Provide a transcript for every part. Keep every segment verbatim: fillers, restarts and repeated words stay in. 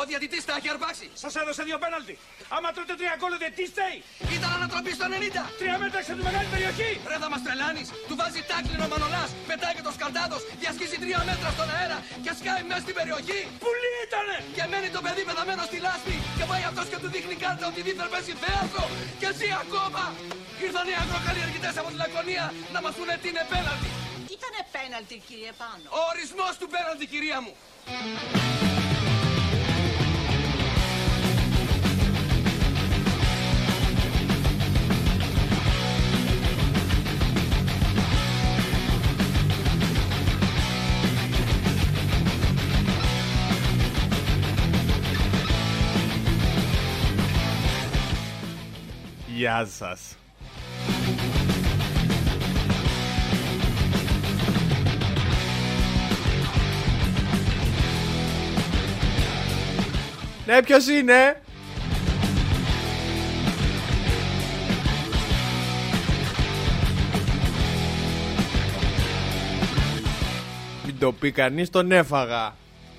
Ο διαιτητής τα έχει αρπάξει. Σας έδωσε δύο πέναλτι. Άμα τρώτε τρία γκολ, ο διαιτητής φταίει. Ήταν ανατροπή στο ενενήντα. Τρία μέτρα σε τη μεγάλη περιοχή. Ρε θα μας τρελάνεις. Του βάζει τάκλινο Μανολάς. Πετάει και το σκαρτάδος. Διασχίζει τρία μέτρα στον αέρα. Και σκάει μέσα στην περιοχή. Πουλί ήτανε. Και μένει το παιδί πεθαμένο στη λάσπη. Και πάει αυτός και του δείχνει κάρτα ότι δίθεν πέσει θέατρο. Και ζει ακόμα. Ήρθαν οι αγροκαλλιεργητές από τη Λακωνία να μας πούνε τι είναι πέναλτι. Ήτανε πέναλτι, κύριε Πάνο. Ο ορισμός του πέναλτι, κυρία μου. Γεια σας. Ναι, ποιος είναι? Μην το πει κανείς, τον έφαγα.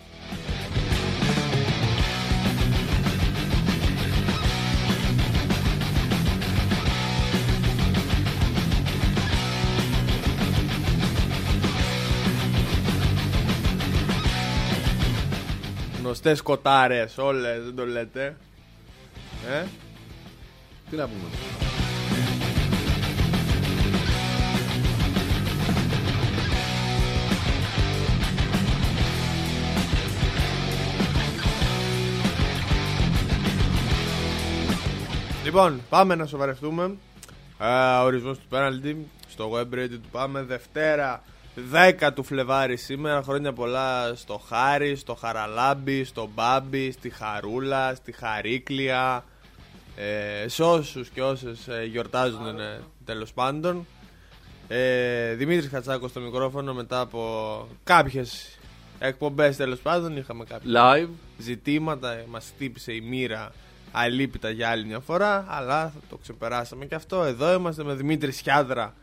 Γνωστές κοτάρες όλες, δεν το λέτε? Ε? Τι να πούμε? Λοιπόν, πάμε να σοβαρευτούμε. ε, Ορισμός του πέναλτι στο web radio του Πάμε. Δευτέρα δέκα του Φλεβάρι σήμερα. Χρόνια πολλά στο Χάρη, στο Χαραλάμπη, στο Μπάμπη, στη Χαρούλα, στη Χαρίκλια, ε, σε όσους και όσες ε, γιορτάζουν, ε, τέλος πάντων. ε, Δημήτρης Χατσάκος στο μικρόφωνο. Μετά από κάποιες εκπομπές, τέλος πάντων, είχαμε κάποια Live ζητήματα. Μας χτύπησε η μοίρα αλίπητα για άλλη μια φορά, αλλά θα το ξεπεράσαμε και αυτό. Εδώ είμαστε με Δημήτρη Σιάδρα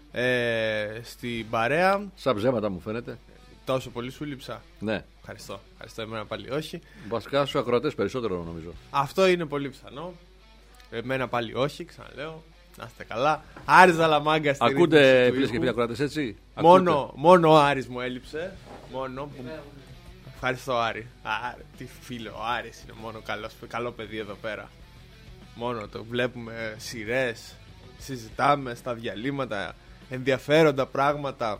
ε, στην παρέα. Σαν ψέματα μου φαίνεται. Τόσο πολύ σου λείψα? Ναι. Ευχαριστώ. Ευχαριστώ, εμένα πάλι όχι. Βασικά στους ακροατές περισσότερο νομίζω. Αυτό είναι πολύ πιθανό. Εμένα πάλι όχι, ξαναλέω. Να είστε καλά. Άρης Δαλαμάγκα στη Ακούτε φίλες και φίλοι ακροατές, έτσι? Μόνο, Ακούτε. μόνο ο Άρης μου έλειψε. Μόνο που... Ευχαριστώ, Άρη. Άρη. Τι φίλο, ο Άρης είναι μόνο καλός, καλό παιδί εδώ πέρα. Μόνο το βλέπουμε σειρές, συζητάμε στα διαλύματα ενδιαφέροντα πράγματα.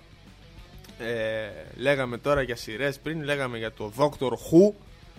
ε, Λέγαμε τώρα για σειρές, πριν λέγαμε για το Doctor Who.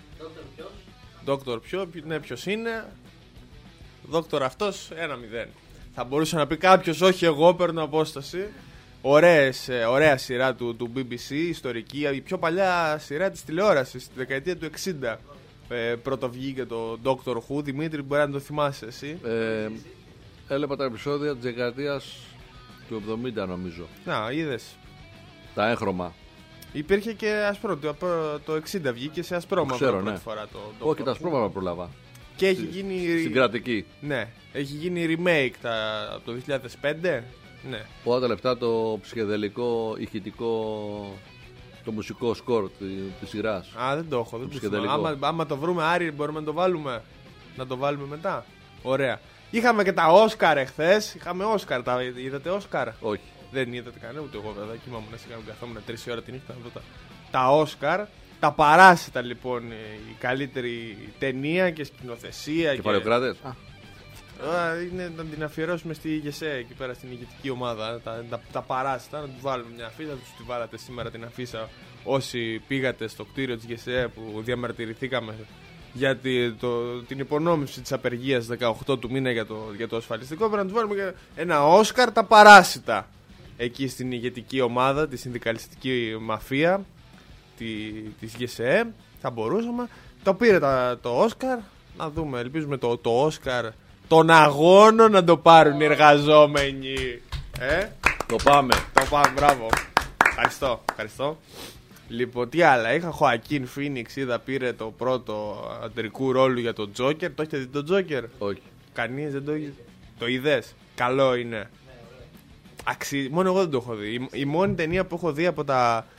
Doctor ποιο, ναι, ποιος είναι? Doctor αυτός, ένα μηδέν. Θα μπορούσε να πει κάποιος, όχι εγώ παίρνω απόσταση. Ωραίες, ωραία σειρά του, του μπι μπι σι, ιστορική, η πιο παλιά σειρά της τηλεόρασης, στη δεκαετία του εξήντα. Ε, πρώτο βγήκε το Doctor Who. Δημήτρη, μπορεί να το θυμάσαι εσύ? ε, Έλεπα τα επεισόδια της δεκαετίας του εβδομήντα νομίζω. Να, είδες. Τα έγχρωμα. Υπήρχε και ασπρό, το, το εξήντα βγήκε σε ασπρόμαυρο Ξέρω, πρώτη ναι. φορά το Doctor Όχι, τα Who. σπρώματα προλάβα. Και έχει Στη- γίνει... Στην κρατική. Ναι, έχει γίνει remake τα, από το δύο χιλιάδες πέντε. Ναι. Όλα τα λεπτά το ψυχεδελικό, ηχητικό, το μουσικό σκορ της σειράς. Α, δεν το έχω, δεν το θυμάμαι. ψυχεδελικό. Άμα, άμα το βρούμε, Άρη, μπορούμε να το βάλουμε. Να το βάλουμε μετά. Ωραία. Είχαμε και τα Όσκαρ εχθές. Είχαμε Όσκαρ. Τα είδατε Όσκαρ? Όχι. Δεν είδατε κανένα, ούτε εγώ βέβαια. Κοιμάμουν σε κάποιον καθόμουν τρεις ώρα τη νύχτα να δω τα, τα Όσκαρ. Τα Παράσιτα λοιπόν, η καλύτερη ταινία και σκηνοθεσία. Κεφαλαιοκράτες. Και... Α, είναι να την αφιερώσουμε στη ΓΕΣΕ εκεί πέρα στην ηγετική ομάδα. Τα, τα, τα Παράσιτα, να του βάλουμε μια αφίσα. Του τη βάλατε σήμερα την αφίσα όσοι πήγατε στο κτίριο της ΓΕΣΕ που διαμαρτυρηθήκαμε για τη, το, την υπονόμευση της απεργίας δεκαοκτώ του μήνα για το, για το ασφαλιστικό. Πρέπει να του βάλουμε και ένα Όσκαρ τα Παράσιτα εκεί στην ηγετική ομάδα, τη συνδικαλιστική μαφία τη, της ΓΕΣΕ. Θα μπορούσαμε. Το πήρε τα, το Όσκαρ. Να δούμε, ελπίζουμε το, το Όσκαρ των αγώνων να το πάρουν οι εργαζόμενοι. Ε? Το πάμε. Το πάμε, μπράβο. Ευχαριστώ, ευχαριστώ. Λοιπόν, τι άλλα. Είχα Χοακίν Φίνιξ, είδα, πήρε το πρώτο αντρικού ρόλου για τον Τζόκερ. Το έχετε δει τον Τζόκερ? Όχι. Κανείς δεν το είδε? Το είδες? Καλό είναι. Αξί... Μόνο εγώ δεν το έχω δει. Η, η μόνη ταινία που έχω δει από τα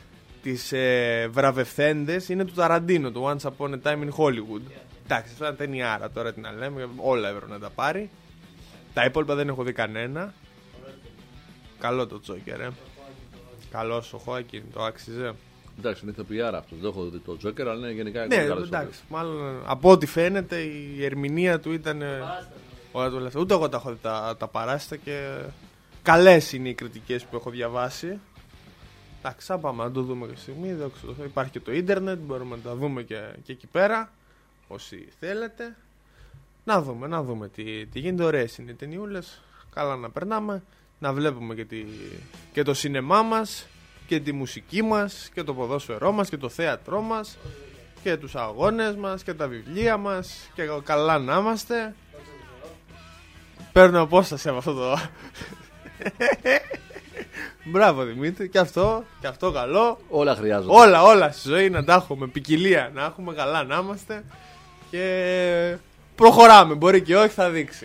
τις ε, βραβευθέντες είναι του Ταραντίνο, του Once Upon a Time in Hollywood. Εντάξει, αυτό είναι ταινιάρα τώρα, τι να λέμε, όλα έπρεπε να τα πάρει. Τα υπόλοιπα δεν έχω δει κανένα. Καλό το Τζόκερ, ε. Καλός ο Χόακιν, το άξιζε. Εντάξει, είναι ηθοποιάρα αυτό. Δεν έχω δει το Τζόκερ, αλλά είναι γενικά Ναι, εντάξει, μάλλον από ό,τι φαίνεται η ερμηνεία του ήταν. Όλα του ούτε εγώ τα έχω δει τα, τα παράστα και καλές είναι οι κριτικές που έχω διαβάσει. Εντάξει, θα πάμε να το δούμε κάποια στιγμή. Υπάρχει και το ίντερνετ, μπορούμε να τα δούμε και, και εκεί πέρα. Όσοι θέλετε. Να δούμε, να δούμε τι, τι γίνεται. Ωραίες είναι οι ταινιούλες. Καλά να περνάμε. Να βλέπουμε και, τη, και το σινεμά μας και τη μουσική μας και το ποδόσφαιρό μας και το θέατρό μας και τους αγώνες μας και τα βιβλία μας και καλά να είμαστε. Παίρνω απόσταση από αυτό το... Μπράβο Δημήτρη, και αυτό, και αυτό καλό. Όλα χρειάζονται. Όλα, όλα στη ζωή να τα έχουμε, ποικιλία να έχουμε, καλά να είμαστε και προχωράμε, μπορεί και όχι, θα δείξει.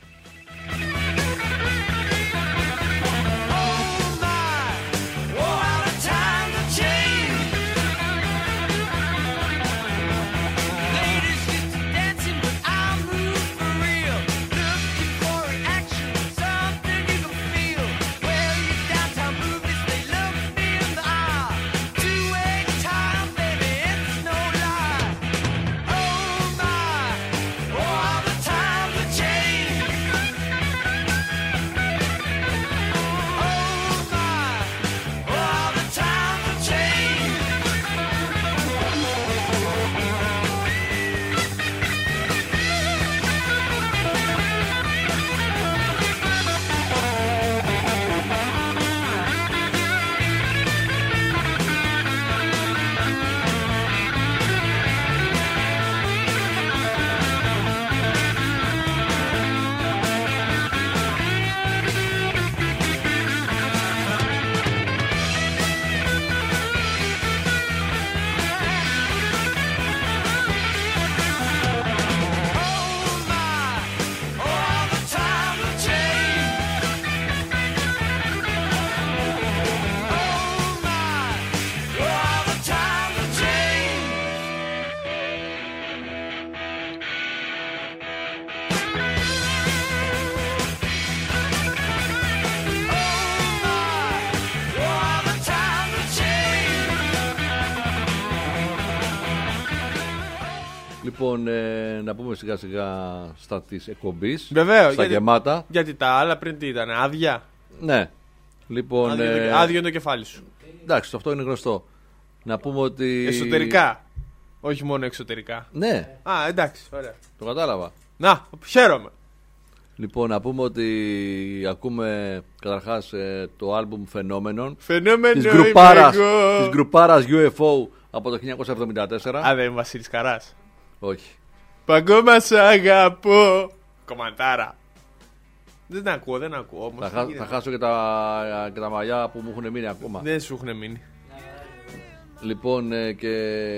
Λοιπόν, ε, να πούμε σιγά σιγά στα της εκπομπής. Βεβαίως, στα γιατί, γεμάτα. Γιατί τα άλλα πριν τι ήταν, άδεια. Ναι. Λοιπόν, άδειο, ε, το, άδειο είναι το κεφάλι σου. Εντάξει, αυτό είναι γνωστό. Να πούμε ότι. Εσωτερικά. Όχι μόνο εξωτερικά. Ναι. Α, εντάξει, ωραία. Το κατάλαβα. Να, χαίρομαι. Λοιπόν, να πούμε ότι ακούμε καταρχάς ε, το άλμπουμ Φαινόμενων Φαινόμενο της γκρουπάρας, της γκρουπάρας γιου εφ ο από το χίλια εννιακόσια εβδομήντα τέσσερα. Α, δεν είναι Βασίλης Καράς. Όχι. Παγκόμα σ' αγαπώ. Κομματάρα. Δεν ακούω, δεν ακούω όμως. Θα, χά, θα χάσω και τα, και τα μαλλιά που μου έχουν μείνει ακόμα. Δεν σου έχουν μείνει. Λοιπόν, ε, και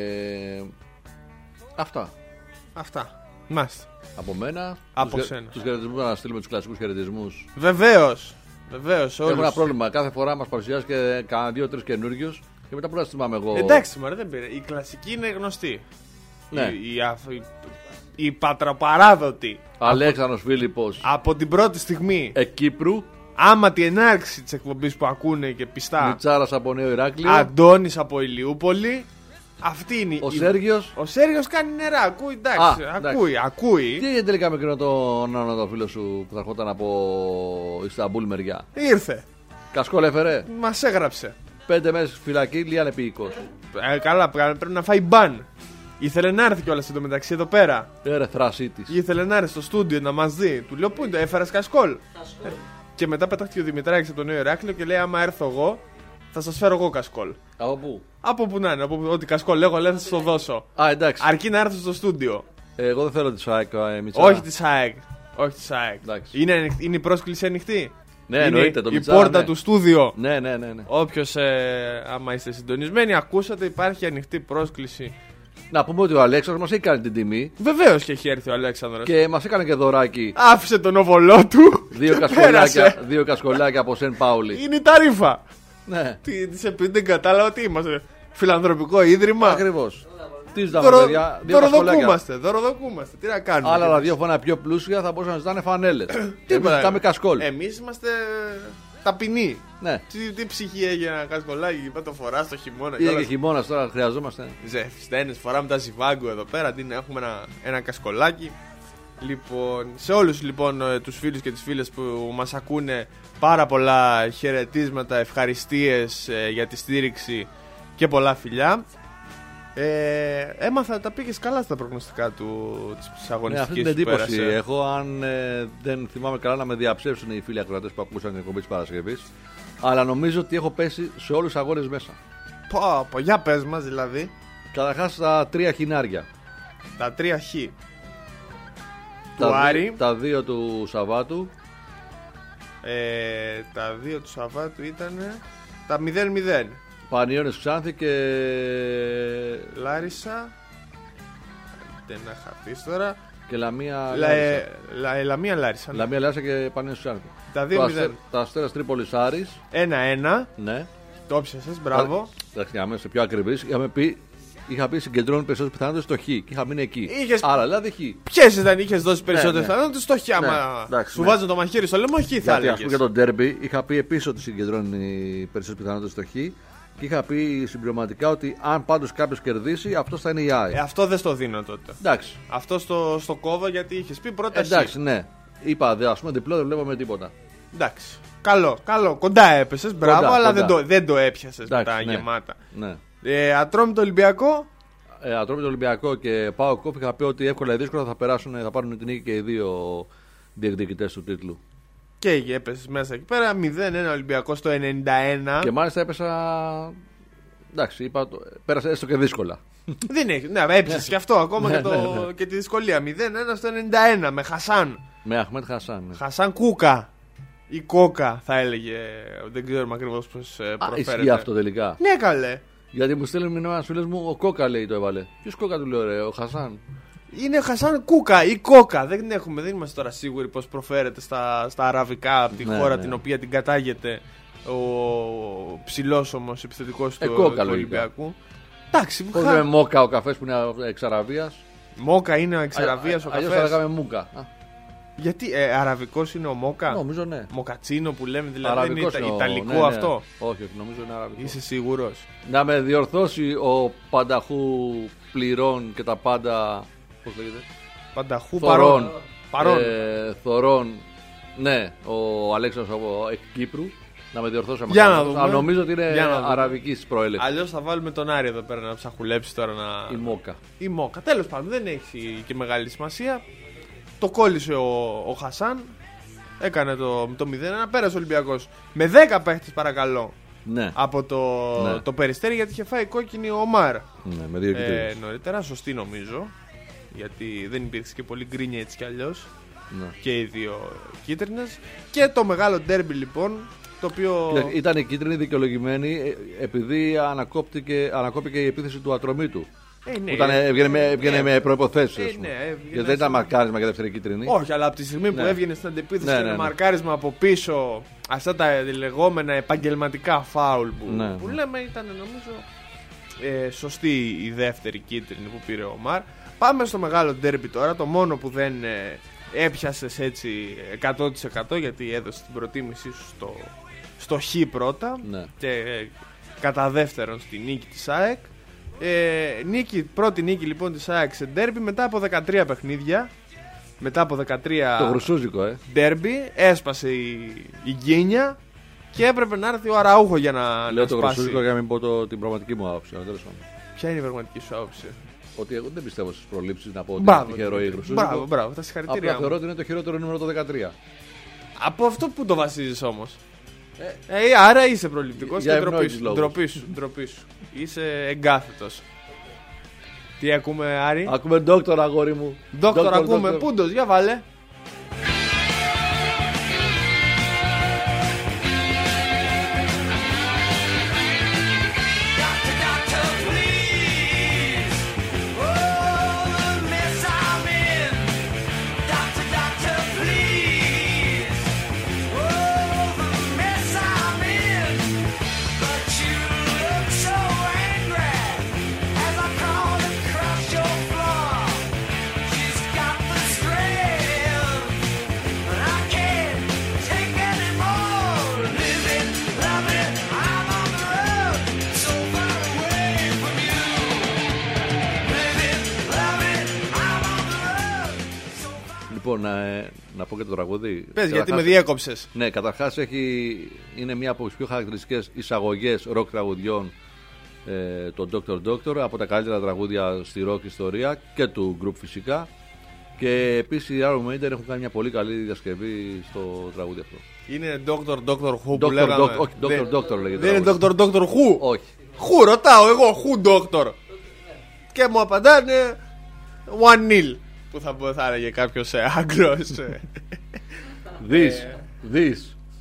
αυτά. Αυτά. Μάστε. Από μένα. Από τους, σένα. Τους χαιρετισμούς, να στείλουμε τους κλασικούς χαιρετισμούς. Βεβαίως. Βεβαίως. Έχω ένα πρόβλημα. Κάθε φορά μας παρουσιάζει και κανένα δύο-τρεις καινούριους και μετά που να θυμάμαι εγώ. Εντάξει, μωρέ, δεν πήρε. Η κλασική είναι γνωστή. Ναι. Η, η, η, η πατραπαράδοτη. Αλέξανδρος Φίλιππος. Από την πρώτη στιγμή. Ε, Κύπρου. Άμα την έναρξη της εκπομπής που ακούνε και πιστά. Μιτσάρας από Νέο Ηράκλειο. Αντώνης από Ηλιούπολη. Αυτή είναι Ο η... Σέργιος. Ο Σέργιος κάνει νερά, ακούει, εντάξει, Α, ακούει, εντάξει. ακούει. Τι έγινε τελικά με εκείνο τον το, το φίλο σου που θα ερχόταν από Ισταμπούλ μεριά. Ήρθε, Κασκόλ έφερε. μας έγραψε. Πέντε μέρες φυλακή, Λίαν επίοικος. Ε, καλά, πρέπει να φάει μπαν. Ήθελε να έρθει κιόλας εντωμεταξύ εδώ πέρα. Έρε θρασίτης. Ήθελε να έρθει στο στούντιο να μας δει. Του λέω πού είναι, έφερες Κασκόλ. Ε, και μετά πετάχτηκε ο Δημητράκης από το Νέο Ηράκλειο και λέει: άμα έρθω εγώ, θα σας φέρω εγώ Κασκόλ. Από πού? Από που να είναι, από που, ό,τι Κασκόλ λέγω, λέει θα σας το δώσω. Α, εντάξει. Αρκεί να έρθει στο στούντιο. Ε, εγώ δεν θέλω τη ΣΑΕΚ, ε, Μιτσάρα. Όχι τη ΣΑΕΚ. Όχι τη ΣΑΕΚ. Εντάξει. Είναι, ανοιχτή- είναι η πρόσκληση ανοιχτή. Ναι, Είναι εννοείται το η Μιτσάρα, πόρτα ναι. του στούδιο. Ναι, ναι, ναι, ναι. Όποιος, ε, άμα είστε συντονισμένοι, ακούσατε, υπάρχει ανοιχτή πρόσκληση. Να πούμε ότι ο Αλέξανδρος μας έχει κάνει την τιμή Βεβαίως και έχει έρθει ο Αλέξανδρος. και μας έκανε και δωράκι Άφησε τον όβολό του. δύο και κασκολάκια, πέρασε. δύο κασκολάκια από Σεν Πάουλη. Είναι η ταρήφα. Ναι. Τι της επειδή δεν κατάλαβα τι είμαστε. Φιλανθρωπικό ίδρυμα. Ακριβώς. Τι ζητάμε, Δωρο... παιδιά, δύο κασκολάκια. Δωροδοκούμαστε, δωροδοκούμαστε. Τι να κάνουμε. Άλλα ραδιόφωνα πιο πλούσια θα μπορούσαν να ζητάνε φανέλες. Εμείς Τίποτα. ζητάμε κασκόλ. Εμείς είμαστε ταπεινοί. Ναι. Τι, τι ψυχή έχει ένα κασκολάκι, πά το φορά το χειμώνα. Είναι και χειμώνας τώρα, χρειαζόμαστε. Ζεφστένες, φοράμε τα ζιβάγκου εδώ πέρα. Τι να έχουμε ένα, ένα κασκολάκι. Λοιπόν, σε όλους λοιπόν τους φίλους και τις φίλες που μας ακούνε, πάρα πολλά χαιρετίσματα, ευχαριστίες ε, για τη στήριξη και πολλά φιλιά. Ε, έμαθα τα πήγες καλά στα προγνωστικά του, της Ναι, αγωνιστικής. αυτή την εντύπωση που πέρασε. έχω. Αν ε, δεν θυμάμαι καλά, να με διαψεύσουν οι φίλοι ακροατές που ακούσαν την εκπομπή της Παρασκευής. Αλλά νομίζω ότι έχω πέσει σε όλους τους αγώνες μέσα. Πω, πω, για πες μας δηλαδή. Καταρχάς τα τρία χινάρια. Τα τρία χ. Τα, Του δι- Άρη. τα δύο του Σαββάτου. Ε, τα δύο του Σαββάτου ήταν τα μηδέν μηδέν. Πανιώνες Ξάνθη και Λάρισα. Δεν να χαθείς τώρα. και Λαμία Λα, Λάρισα. ε, λα, ε, Λαμία Λάρισα. ναι. Λαμία Λάρισα και Πανιώνες Ξάνθη. Τα δύο Το μηδέν. Αστέρ- Τα Αστέρας Τρίπολης Άρης. Ένα ένα. Ναι. Το πιάσες, μπράβο. Εντάξει, για να είμαστε πιο ακριβείς, είχαμε πει, είχα πει συγκεντρώνει περισσότερες πιθανότητες στο Χ και είχα μείνει εκεί. Είχες- Άρα δηλαδή Χ. Ποιες ήταν, είχες δώσει περισσότερες ναι. πιθανότητες στο χ. Άμα εντάξει, σου ναι. βάζω το μαχαίρι στο λαιμό, χ θα Γιατί ας πούμε έλεγες. για τον ντέρμπι είχα πει επίσης ότι συγκεντρώνει περισσότερες πιθανότητες στο Χ και είχα πει συμπληρωματικά ότι αν πάντως κάποιος κερδίσει, αυτός θα είναι η ΑΕΚ. Ε, αυτό δεν στο δίνω τότε. Εντάξει. Αυτό στο, στο κόβω γιατί είχες πει πρώτα Εντάξει, χ. ναι. Είπα, δε, ας πούμε, διπλό δεν βλέπαμε τίποτα. Εντάξει. Καλό, καλό. Κοντά έπεσες, μπράβο, Κοντά, αλλά κοντά. δεν το, δεν το έπιασες Εντάξει, μετά ναι. γεμάτα. Ναι. Ε, Ατρόμητο Ολυμπιακό. Ε, Ατρόμητο Ολυμπιακό και Πάο Κόφ είχα πει ότι εύκολα ή δύσκολα θα, περάσουν, θα πάρουν την νίκη και οι δύο διεκδικητές του τίτλου. Και έπεσες μέσα εκεί πέρα. μηδέν ένα Ολυμπιακό στο ενενήντα ένα. Και μάλιστα έπεσα. Εντάξει, είπα, το- πέρασε έστω και δύσκολα. Δεν έχει. Ναι, έπιασες και αυτό ακόμα Ναι, και, το, ναι, ναι. και τη δυσκολία. μηδέν ένα στο ενενήντα ένα με Χασάν. Με Αχμέτ Χασάν. ναι. Χασάν Κούκα. Ή Κόκα θα έλεγε. Δεν ξέρουμε ακριβώς πώς ε, Α, προφέρεται. ισχύει αυτό τελικά. Ναι, καλέ. Γιατί μου στέλνουν μηνύμα ένας φίλος μου, ο Κόκα λέει το έβαλε. Ποιος Κόκα του λέω, ρε, ο Χασάν. Είναι Χασάν Κούκα ή Κόκα. Δεν έχουμε, δεν είμαστε τώρα σίγουροι πώς προφέρεται στα, στα αραβικά από τη Ναι, χώρα ναι. την οποία την κατάγεται ο ψηλός όμως επιθετικός Ε, του, Κόκα, του λογικά. Ολυμπιακού. Εντάξει, Πώς χα... λέμε Μόκα ο καφές που είναι εξ Αραβίας. Μόκα είναι ο εξαραβίας ο Αλλιώς θα καφές. λέγαμε Μούκα. Α, Γιατί ε, αραβικός είναι ο Μόκα. νομίζω ναι. Μοκατσίνο που λέμε δηλαδή. Δεν είναι Αραβικός Ιτα- είναι ο- ιταλικό ναι, ναι. αυτό. Όχι, όχι, νομίζω είναι αραβικό. Είσαι σίγουρος? Να με διορθώσει ο Πανταχού πληρών και τα πάντα. Πώς λέγεται. Πανταχού Θωρών. παρόν. Παρόν. Ε, Θωρών. Ναι, ο Αλέξανδρος από εκ Κύπρου. Να με διορθώσει άμα Για κάνω να λάθος. δούμε. Αλλά νομίζω ότι είναι Για να δούμε. αραβικής προέλευσης. Αλλιώς θα βάλουμε τον Άρη εδώ πέρα να ψαχουλέψει τώρα να. Η Μόκα. Η Μόκα. Τέλος πάντων, δεν έχει και μεγάλη σημασία. Το κόλλησε ο, ο Χασάν. Έκανε το, το μηδέν ένα. Πέρασε ο Ολυμπιακός με δέκα παίχτες παρακαλώ Ναι, από το, Ναι. το Περιστέρι, γιατί είχε φάει κόκκινη ο Ομάρ ναι, με δύο ε, κοιτήρες. νωρίτερα. Σωστή νομίζω. Γιατί δεν υπήρξε και πολύ γκρίνια έτσι κι αλλιώς. Ναι. Και οι δύο κίτρινες. Και το μεγάλο ντέρμπι λοιπόν. Το οποίο. Κοίτα, ήταν η κίτρινη δικαιολογημένη ε, επειδή ανακόπηκε, ανακόπηκε η επίθεση του Ατρωμίτου. Ε, ναι, Που ήταν, έβγαινε με, έβγαινε ε, με προϋποθέσεις. ε, ας πούμε. ναι, έβγαινε Γιατί δεν ήταν σαν- μαρκάρισμα για δεύτερη κίτρινη. Όχι, αλλά από τη στιγμή που Ναι. έβγαινε στην αντεπίθεση Ναι, και ναι, ένα ναι. μαρκάρισμα από πίσω, αυτά τα λεγόμενα επαγγελματικά φάουλ που, Ναι, που ναι. λέμε, ήταν νομίζω ε, σωστή η δεύτερη κίτρινη που πήρε ο Μαρ. Πάμε στο μεγάλο ντέρμπι τώρα, το μόνο που δεν ε, έπιασες έτσι εκατό τοις εκατό, γιατί έδωσε την προτίμησή σου στο, στο χ πρώτα Ναι. και ε, κατά δεύτερον στη νίκη της ΑΕΚ. Ε, νίκη, πρώτη νίκη λοιπόν της ΑΕΚ σε ντέρμπι μετά από δεκατρία παιχνίδια. Μετά από δεκατρία Το γρουσούζικο, ε. ντέρμπι έσπασε η, η γκίνια και έπρεπε να έρθει ο Αραούχο για να, Λέω να το σπάσει. γρουσούζικο για να μην πω το, την πραγματική μου άποψη. αλλά τέλος πάντων. Ποια είναι η πραγματική σου άποψη? Ότι εγώ δεν πιστεύω στις προλήψεις να πω ότι Μπράβο, είναι τυχερό ή γρουσούζικο. μπράβο, μπράβο, τα συγχαρητήρια Απλά μου. θεωρώ ότι είναι το χειρότερο νούμερο το δεκατρία. Από αυτό που το βασίζεις όμως? Ε, ε, άρα είσαι προληπτικός Για και ντροπή ευνόητους σου, λόγους. ντροπή σου, ντροπή σου. Είσαι εγκάθετος. Τι ακούμε, Άρη? Ακούμε ντόκτορ, αγόρι μου. Δόκτωρ ακούμε, ντόκτορ. Πούντος, για βάλε. Doctor, doctor, please. Oh, the mess I'm in. Doctor, doctor, please. Oh, the mess I'm in. But you look so angry. Λοιπόν, να, να πω και το τραγούδι. Πες, Καταρχάς, γιατί με διέκοψες. Ναι, καταρχάς έχει, είναι μία από τις πιο χαρακτηριστικές εισαγωγές ροκ τραγουδιών, ε, το Doctor Doctor, από τα καλύτερα τραγούδια στη ροκ ιστορία και του group φυσικά. Και επίσης οι Iron Maiden έχουν κάνει μια πολύ καλή διασκευή στο τραγούδι αυτό. Είναι Doctor Doctor Who που Doctor, λέγαμε. Doc- όχι, Doctor Δεν- Doctor λέγεται. Δεν είναι τραγούδι. Doctor Doctor Who. Όχι. Who ρωτάω εγώ, Who Doctor. Και μου απαντάνε One nil. Που θα, πω- θα έλεγε κάποιος ε, Άγγλος. ε. This, this.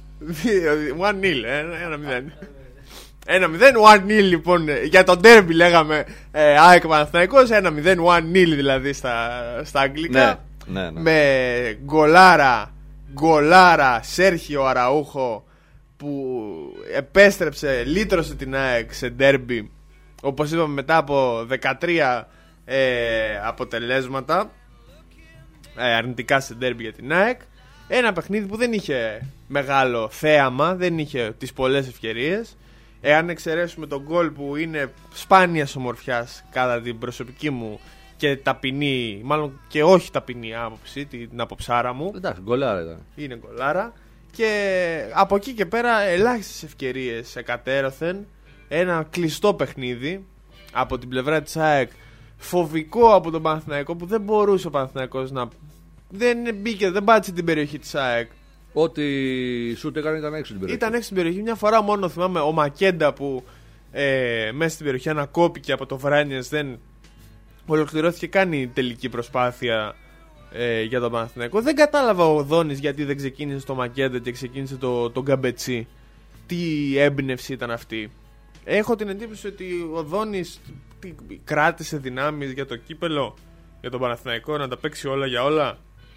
One nil, ε, ένα μηδέν. Ένα μηδέν, one nil λοιπόν. ε, Για τον derby λέγαμε ε, ΑΕΚ Παναθηναϊκός. Ένα μηδέν, one nil δηλαδή στα, στα αγγλικά. Ναι, ναι, ναι. Με γκολάρα, γκολάρα Σέρχιο Αραούχο που επέστρεψε, λύτρωσε την ΑΕΚ σε ντέρμπι, όπως είπαμε, μετά από δεκατρία ε, αποτελέσματα ε, αρνητικά σε ντέρμπι για την ΑΕΚ. Ένα παιχνίδι που δεν είχε μεγάλο θέαμα, δεν είχε τις πολλές ευκαιρίες. Εάν εξαιρέσουμε τον γκολ που είναι σπάνιας ομορφιάς κατά την προσωπική μου και ταπεινή, μάλλον και όχι ταπεινή άποψη, την αποψάρα μου, Εντάξει, γκολάρα ήταν. είναι γκολάρα. Και από εκεί και πέρα ελάχιστες ευκαιρίες εκατέρωθεν. Ένα κλειστό παιχνίδι από την πλευρά της ΑΕΚ, φοβικό από τον Παναθηναϊκό, που δεν μπορούσε ο Παναθηναϊκός να... Δεν μπήκε, δεν πάτησε την περιοχή της ΑΕΚ. Ό,τι σούτ έκανε ήταν έξω την περιοχή. Ήταν έξω στην περιοχή. Μια φορά μόνο θυμάμαι ο Μακέντα που ε, μέσα στην περιοχή ανακόπηκε από το Βράνιες, δεν ολοκληρώθηκε καν η τελική προσπάθεια ε, για τον Παναθηναϊκό. Δεν κατάλαβα ο Δόνης γιατί δεν ξεκίνησε το Μακέντα και ξεκίνησε το, το Γκαμπετσί. Τι έμπνευση ήταν αυτή. Έχω την εντύπωση ότι ο Δόνης τι, κράτησε δυνάμεις για το κύπελο, για τον Παναθηναϊκό, να τα παίξει όλα για όλα.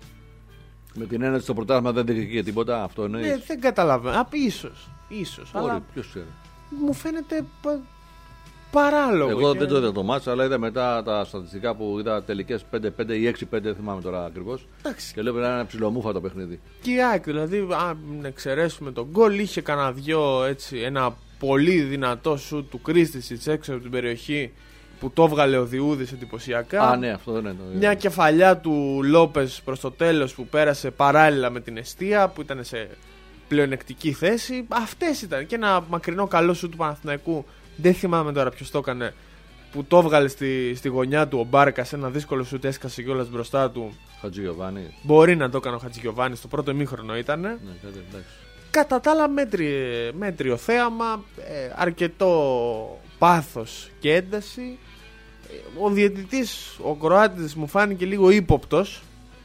Με την έννοια ότι στο πρωτάθλημα δεν διεκδικεί τίποτα, αυτό εννοείς. Ναι, δεν καταλαβαίνω. Α, ίσως. Ίσως. Μπορεί, Αλλά ποιος ξέρει. μου φαίνεται πα... παράλογο. Εγώ και... δεν το είδα το μάτς, αλλά είδα μετά τα στατιστικά που είδα τελικές πέντε πέντε ή έξι πέντε, δεν θυμάμαι τώρα ακριβώς. Εντάξει. Και λέω πρέπει να είναι ένα ψιλομούφα το παιχνίδι. Και η ΑΕΚ, δηλαδή, αν εξαιρέσουμε τον γκολ, είχε κανένα δυο, έτσι, ένα πολύ δυνατό σουτ του Κρίστησιτς έξω από την περιοχή που το έβγαλε ο Διούδης εντυπωσιακά. Α, ναι, αυτό δεν είναι το. Μια κεφαλιά του Λόπες προς το τέλος που πέρασε παράλληλα με την εστία, που ήταν σε πλεονεκτική θέση. Αυτές ήταν. Και ένα μακρινό καλό σουτ του Παναθηναϊκού, δεν θυμάμαι τώρα ποιος το έκανε, που το έβγαλε στη, στη γωνιά του ο Μπάρκα. Ένα δύσκολο σουτ έσκασε κιόλας μπροστά του. Χατζηγιοβάνη. Μπορεί να το έκανε ο Χατζηγιοβάνης, το πρώτο ημίχρονο ήταν. Ναι, κάτι, εντάξει. Κατά τα άλλα μέτρι, μέτριο θέαμα, ε, αρκετό πάθος και ένταση. Ε, ο διαιτητής, ο Κροάτης, μου φάνηκε λίγο ύποπτος.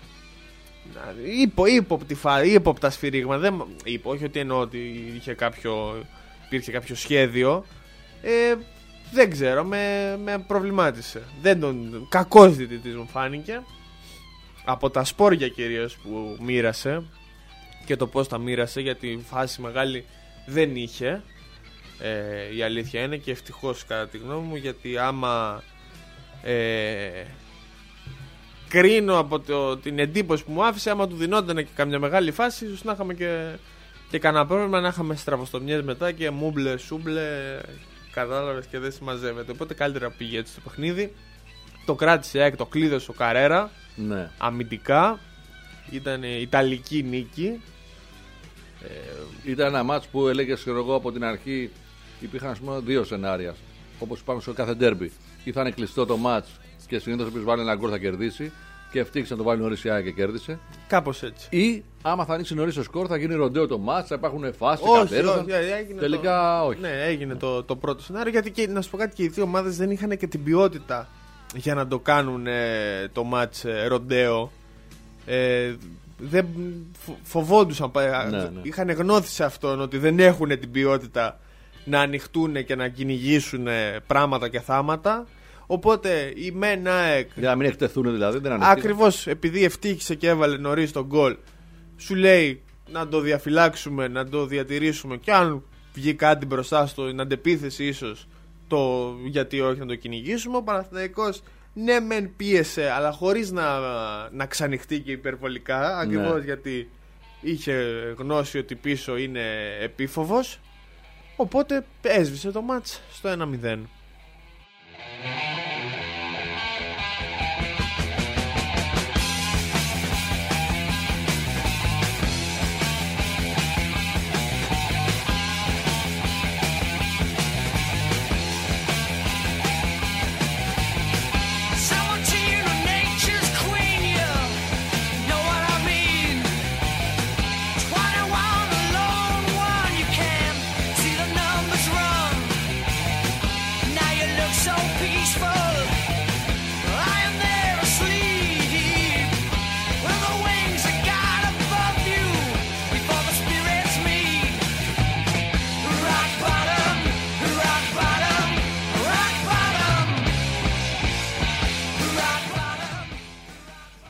Ύπο, ύποπτη φα, ύποπτα σφυρίγμα. Δεν, ύπο, όχι ότι εννοώ ότι είχε κάποιο, υπήρχε κάποιο σχέδιο. Ε, δεν ξέρω, με, με προβλημάτισε. Δεν τον, κακός διαιτητής μου φάνηκε. Από τα σπόρια κυρίως που μοίρασε και το πώς τα μοίρασε, γιατί φάση μεγάλη δεν είχε, ε, η αλήθεια είναι, και ευτυχώς κατά τη γνώμη μου, γιατί άμα ε, κρίνω από το, την εντύπωση που μου άφησε, άμα του δινόταν και καμιά μεγάλη φάση, ίσως να είχαμε και, και κανένα πρόβλημα, να είχαμε στραβοστομιές μετά και μούμπλε σούμπλε, κατάλαβες, και δεν συμμαζεύεται. Οπότε καλύτερα πήγε έτσι το παιχνίδι. Το κράτησε ΑΕΚ, το κλείδωσε ο Καρέρα, Ναι. αμυντικά. Ήταν ιταλική νίκη. Ε, Ήταν ένα μάτς που έλεγες εγώ από την αρχή, υπήρχαν ας πούμε δύο σενάρια. Όπως πάμε σε κάθε ντέρμπι. Ή θα είναι κλειστό το μάτς και συνήθως όποιος βάλει ένα γκολ θα κερδίσει. Και ευτύχησε να το βάλει νωρίς η ΑΕΚ και κέρδισε. κάπως έτσι. Ή άμα θα ανοίξει νωρίς το σκορ θα γίνει ροντέο το μάτς, θα υπάρχουν φάσεις. Όχι, κατέρωσαν. όχι, έγινε Τελικά το... όχι. Ναι, έγινε το, το πρώτο σενάριο. Γιατί και, να σου πω κάτι, και οι δύο ομάδες δεν είχαν και την ποιότητα για να το κάνουν ε, το μάτς ε, ροντέο. Ε, δεν φο- φοβόντουσαν. Ναι, ναι. Είχαν γνώθει σε αυτόν ότι δεν έχουν την ποιότητα να ανοιχτούν και να κυνηγήσουν ε, πράγματα και θάματα. Οπότε η ΜΕΝ ΑΕΚ, Για να μην εκτεθούν δηλαδή, δεν ανοιχτεί. ακριβώς επειδή ευτύχησε και έβαλε νωρίς τον γκολ, σου λέει να το διαφυλάξουμε, να το διατηρήσουμε, και αν βγει κάτι μπροστά στο, την αντεπίθεση ίσως, το γιατί όχι να το κυνηγήσουμε. Ο Παναθηναϊκός ναι μεν πίεσε, αλλά χωρίς να, να ξανοιχτεί και υπερβολικά, ακριβώς Ναι. γιατί είχε γνώση ότι πίσω είναι επίφοβος. Οπότε έσβησε το μάτς στο ένα μηδέν.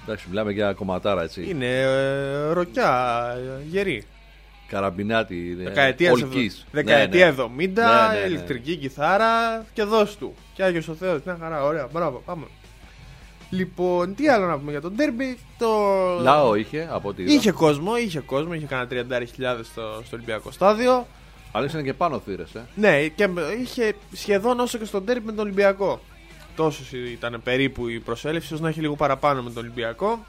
Εντάξει, μιλάμε για κομματάρα, έτσι. Είναι ε, ροκιά, ε, γερή. Καραμπινάτη, Δεκαετία, ολκής. δεκαετία Ναι, ναι. εβδομήντα, Ναι, ναι, ναι. ηλεκτρική κιθάρα και δώσ' του. Και Άγιος ο Θεός, μια χαρά, ωραία, μπράβο, πάμε. Λοιπόν, τι άλλο να πούμε για τον ντέρμπι. Το... Λαό είχε από ό,τι είδα. Είχε κόσμο, είχε κόσμο, είχε κανένα τριάντα χιλιάδες στο, στο Ολυμπιακό στάδιο. Αλλά ήσαν και πάνω θύρες, ε. Ναι, και είχε σχεδόν όσο και στον ντέρμπι με τον Ολυμπιακό. Τόσο ήταν περίπου η προσέλευση, ώστε να έχει λίγο παραπάνω με τον Ολυμπιακό.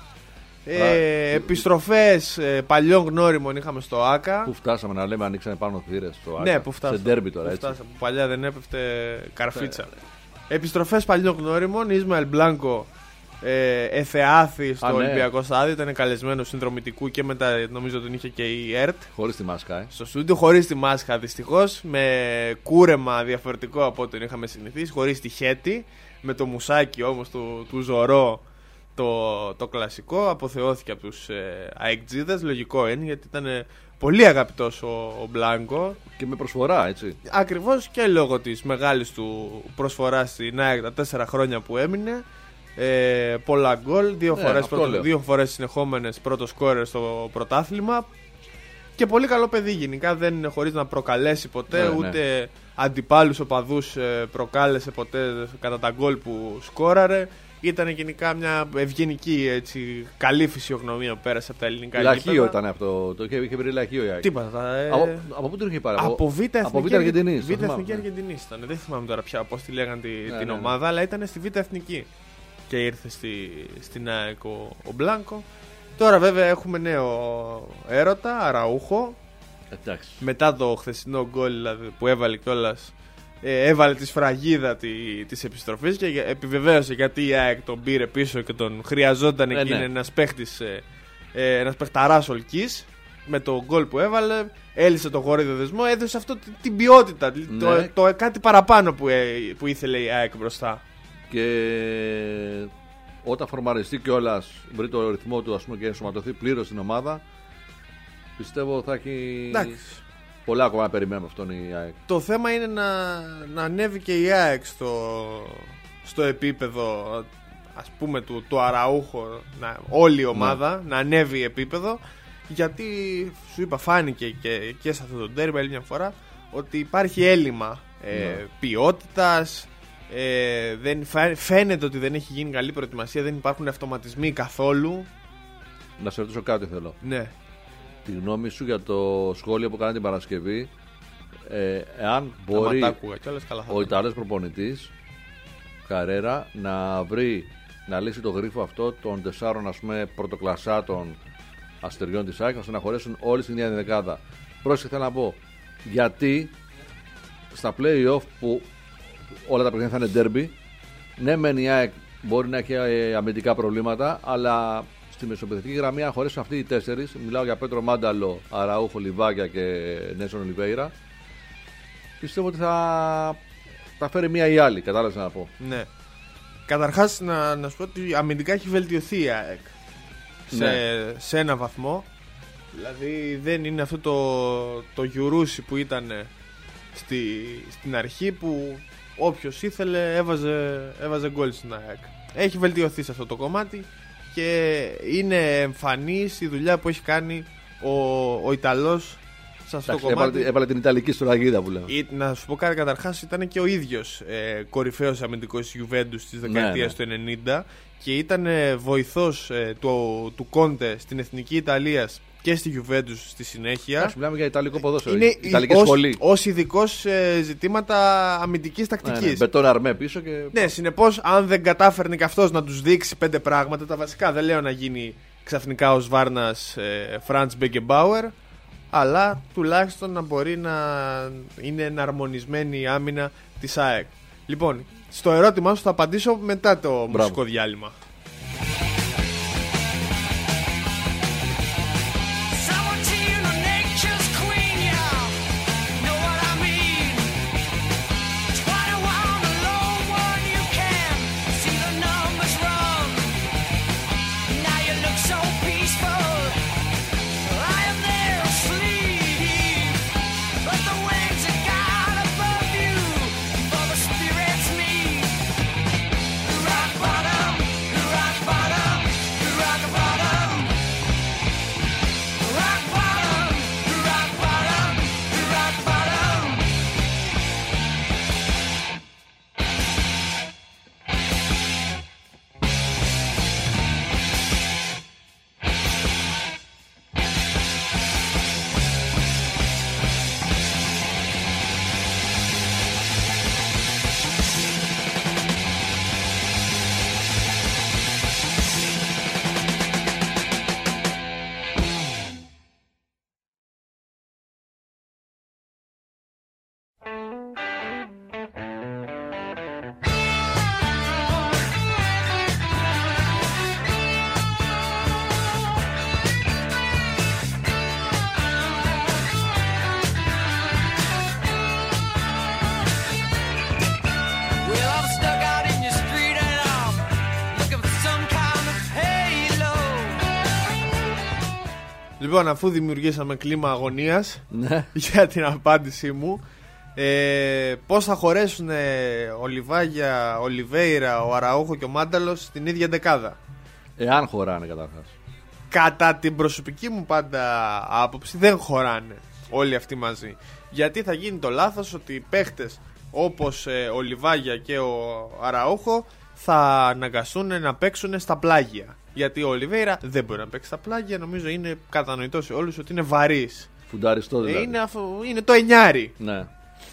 Ε, επιστροφές ε, παλιών γνώριμων είχαμε στο ΆΚΑ. Πού φτάσαμε να λέμε ανοίξανε πάνω θύρες στο ΆΚΑ. Ναι, που φτάσαμε. Σε ντέρμπι τώρα, Που έτσι. φτάσαμε. Παλιά δεν έπεφτε καρφίτσα. Επιστροφές παλιών γνώριμων. Ισμαήλ Μπλάνκο ε, εθεάθη στο Α, ναι. Ολυμπιακό στάδιο. Ήταν καλεσμένο συνδρομητικού και μετά νομίζω τον είχε και η ΕΡΤ. Χωρίς τη μάσκα, ε. Στο στούντιο, χωρίς τη μάσκα δυστυχώς. Με κούρεμα διαφορετικό από ό,τι είχαμε συνηθίσει. Χωρίς τη χέτη. Με το μουσάκι όμως του, του Ζωρό. Το, το κλασικό. Αποθεώθηκε από τους ε, αεκτζίδες. Λογικό είναι, γιατί ήταν ε, πολύ αγαπητός ο, ο Μπλάνκο. Και με προσφορά, έτσι. Ακριβώς, και λόγω της μεγάλης του προσφοράς στην ΑΕΚ τα τέσσερα χρόνια που έμεινε. Ε, πολλά γκολ, δύο, Ναι, φορές αυτό πρώτο, λέω. δύο φορές συνεχόμενες πρώτο σκόρερ στο πρωτάθλημα. Και πολύ καλό παιδί γενικά, δεν είναι χωρίς να προκαλέσει ποτέ, Ναι, ναι. ούτε αντιπάλους οπαδούς ε, προκάλεσε ποτέ κατά τα γκολ που σκόραρε. Ήταν γενικά μια ευγενική, έτσι, καλή φυσιογνωμία που πέρασε από τα ελληνικά Λαχείο γήπεδα. ήταν αυτό. Το είχε, είχε βρει λαχείο η ΑΕΚ. Τίποτα. Ε, Από, από πού την είχε πάρει, από Β' Εθνική, από Β' Αργεντινής, το Β' θυμάμαι, Εθνική ναι. Αργεντινής ήταν. Δεν θυμάμαι τώρα πια πώς τη λέγανε τη, Ναι, την ναι, ναι. ομάδα, αλλά ήταν στη Β' Εθνική. Και ήρθε στη, στην ΑΕΚ ο, ο Μπλάνκο. Τώρα βέβαια έχουμε νέο έρωτα, Αραούχο. Εντάξει. Μετά το χθεσινό γκολ δηλαδή, που έβαλε κιόλας, ε, έβαλε τη σφραγίδα τη, της επιστροφής και για- επιβεβαίωσε γιατί η ΑΕΚ τον πήρε πίσω και τον χρειαζόταν Ε, εκεί. ναι. Είναι ένας παίχτης, ε, ε, ένας παιχταράς ολκής. Με το γκολ που έβαλε, έλυσε το γόριδιο δεσμό, έδωσε αυτό την, την ποιότητα, Ναι. το, το κάτι παραπάνω που, ε, που ήθελε η ΑΕΚ μπροστά. Και όταν φορμαριστεί κιόλας, βρει το ρυθμό του, ας πούμε, και ενσωματωθεί πλήρως στην ομάδα, πιστεύω θα έχει Εντάξει. πολλά ακόμα να περιμένουμε αυτόν η ΑΕΚ. Το θέμα είναι να, να ανέβει και η ΑΕΚ στο, στο επίπεδο, ας πούμε, του, του Αραούχο, να, όλη η ομάδα να ανέβει επίπεδο, γιατί σου είπα, φάνηκε και, και σε αυτό το ντέρμπι άλλη μια φορά ότι υπάρχει έλλειμμα ε, Ναι. ποιότητας. Ε, δεν, φα- φαίνεται ότι δεν έχει γίνει καλή προετοιμασία, δεν υπάρχουν αυτοματισμοί καθόλου. Να σε ρωτήσω κάτι θέλω. Ναι. Τη γνώμη σου για το σχόλιο που κάνατε την Παρασκευή, ε, εάν μπορεί Άμα τα άκουγα κιόλας, καλά θα ο ήταν. Ιταλός προπονητής Καρέρα να βρει, να λύσει το γρίφο αυτό των τεσσάρων, ας πούμε, πρωτοκλασσάτων αστεριών της ΑΕΚ, ώστε να χωρέσουν όλοι στην ίδια δεκάδα. Πρόσεχε, θέλω να πω, γιατί στα play-off που όλα τα παιχνίδια θα είναι derby, ναι μεν η ΑΕΚ μπορεί να έχει ε, αμυντικά προβλήματα, αλλά στη μεσοπαιδευτική γραμμή, αν χωρέσουν αυτοί οι τέσσερις, μιλάω για Πέτρο Μάνταλο, Αραούχο, Λιβάγια και Νέσον Ολιβέιρα, πιστεύω ότι θα, θα φέρει μία ή άλλη, κατάλαβες να πω. Ναι. Καταρχάς να, να σου πω ότι αμυντικά έχει βελτιωθεί η ΑΕΚ σε, Ναι. σε ένα βαθμό. Δηλαδή δεν είναι αυτό το, το γιουρούσι που ήταν στη, στην αρχή, που όποιος ήθελε έβαζε, έβαζε γκολ στην ΑΕΚ. Έχει βελτιωθεί σε αυτό το κομμάτι και είναι εμφανής η δουλειά που έχει κάνει ο, ο Ιταλός σε αυτό Εντάξει, το κομμάτι. έβαλε, έβαλε την Ιταλική σφραγίδα που λέμε. Ή, να σου πω κάτι, καταρχάς ήταν και ο ίδιος ε, κορυφαίος αμυντικός της Juventus της δεκαετίας ναι. του ενενήντα και ήταν ε, βοηθός ε, του, του Κόντε στην Εθνική Ιταλίας και στη Juventus στη συνέχεια. Εντάξει, μιλάμε για Ιταλικό ποδόσφαιρο. Είναι Ιταλική ως, σχολή. ως ειδικός σε ζητήματα αμυντικής Ναι, ναι, τακτικής. Μπετόν Αρμέ πίσω και. Ναι, συνεπώς, αν δεν κατάφερνε και αυτός να τους δείξει πέντε πράγματα, τα βασικά, δεν λέω να γίνει ξαφνικά ο Σβάρνας ε, Φραντς Μπέκεμπάουερ, αλλά τουλάχιστον να μπορεί να είναι εναρμονισμένη η άμυνα της ΑΕΚ. Λοιπόν, στο ερώτημά σου θα απαντήσω μετά το Μπράβο. μουσικό διάλειμμα. Someone to you, no nature's queen, yeah. Know what I mean? twenty-one, a low one, you can see the numbers run. Now you look so peaceful. I am there asleep, but the wings of God above you, for the spirits meet. Rock bottom, Λοιπόν, αφού δημιουργήσαμε κλίμα αγωνίας Ναι. για την απάντησή μου, ε, πώς θα χωρέσουν ο Λιβάγια, ο Λιβέιρα, ο Αραούχο και ο Μάνταλος στην ίδια δεκάδα? Εάν χωράνε καταρχάς. Κατά την προσωπική μου πάντα άποψη, δεν χωράνε όλοι αυτοί μαζί. Γιατί θα γίνει το λάθος ότι οι παίχτες όπως ε, ο Λιβάγια και ο Αραούχο θα αναγκαστούν να παίξουν στα πλάγια. Γιατί ο Ολιβέιρα δεν μπορεί να παίξει στα πλάγια. Νομίζω είναι κατανοητό σε όλους ότι είναι βαρύς. Φουνταριστό δηλαδή. Ε, είναι, αφο- είναι το εννιάρι. Ναι.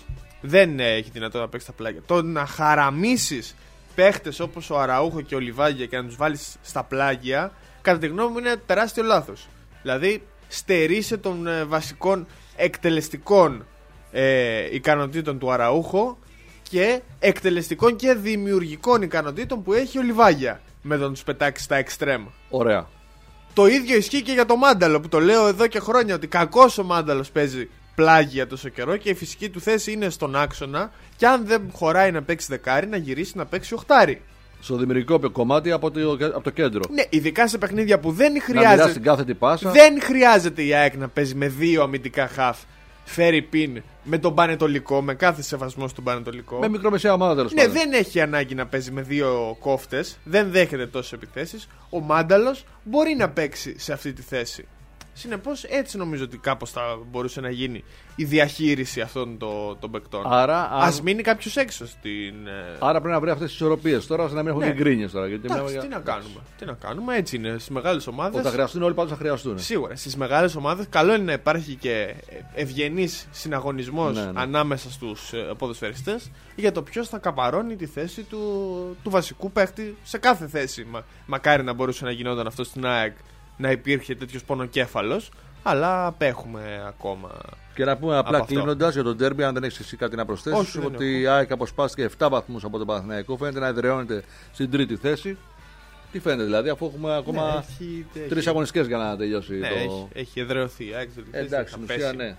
Δεν έχει δυνατότητα να παίξει στα πλάγια. Το να χαραμίσεις παίχτες όπως ο Αραούχο και ο Λιβάγια και να τους βάλεις στα πλάγια, κατά τη γνώμη μου είναι τεράστιο λάθος. Δηλαδή στερείσαι των ε, βασικών εκτελεστικών ε, ικανοτήτων του Αραούχο και εκτελεστικών και δημιουργικών ικανοτήτων που έχει ο Λιβάγια με τον τους πετάξει στα εξτρέμ. Ωραία. Το ίδιο ισχύει και για το Μάνταλο που το λέω εδώ και χρόνια ότι κακός ο Μάνταλος παίζει πλάγια τόσο καιρό και η φυσική του θέση είναι στον άξονα και αν δεν χωράει να παίξει δεκάρι να γυρίσει να παίξει οχτάρι. Στο δημιουργικό κομμάτι από το, από το κέντρο. Ναι, ειδικά σε παιχνίδια που δεν Να μοιράσει χρειάζεται, την κάθετη πάσα. δεν χρειάζεται η ΑΕΚ να παίζει με δύο αμυντικά χαφ. Φέρει πιν με τον Πανετολικό, με κάθε σεβασμό στον Πανετολικό. Με μικρομεσαία ομάδα τέλος Ναι, πάντων. δεν έχει ανάγκη να παίζει με δύο κόφτες. Δεν δέχεται τόσες επιθέσεις. Ο Μάνταλος μπορεί να παίξει σε αυτή τη θέση. Συνεπώς έτσι νομίζω ότι κάπως θα μπορούσε να γίνει η διαχείριση αυτών των, των παικτών. Άρα, αν- Ας μείνει κάποιος έξω στην. ε, Άρα πρέπει να βρει αυτές τις ισορροπίες τώρα ώστε να μην έχουν Ναι. και γκρίνιες τώρα. Γιατί Εντάξει, μιλάμε τι για- να κάνουμε. Τι να κάνουμε, έτσι είναι. Στις μεγάλες ομάδες. Όταν χρειαστούν όλοι πάντως θα χρειαστούν. Σίγουρα στις μεγάλες ομάδες καλό είναι να υπάρχει και ευγενής συναγωνισμός Ναι, ναι. ανάμεσα στους ε, ποδοσφαιριστές για το ποιος θα καπαρώνει τη θέση του, του βασικού παίχτη σε κάθε θέση. Μα, μακάρι να μπορούσε να γινόταν αυτό στην ΑΕΚ, να υπήρχε τέτοιος πονοκέφαλος, αλλά απέχουμε ακόμα. Και να πούμε απλά Από αυτό. κλείνοντας για τον ντέρμπι, αν δεν έχει εσύ κάτι να προσθέσεις, Όχι, δεν ότι η ΑΕΚ αποσπάστηκε επτά βαθμούς από τον Παναθηναϊκό. Φαίνεται να εδραιώνεται στην τρίτη θέση. Τι φαίνεται δηλαδή, αφού έχουμε ακόμα Ναι, έχει- έχει- τρεις αγωνιστικές για να τελειώσει Ναι, το. έχει, έχει εδραιωθεί η ΑΕΚ. Εντάξει, στην ουσία ναι.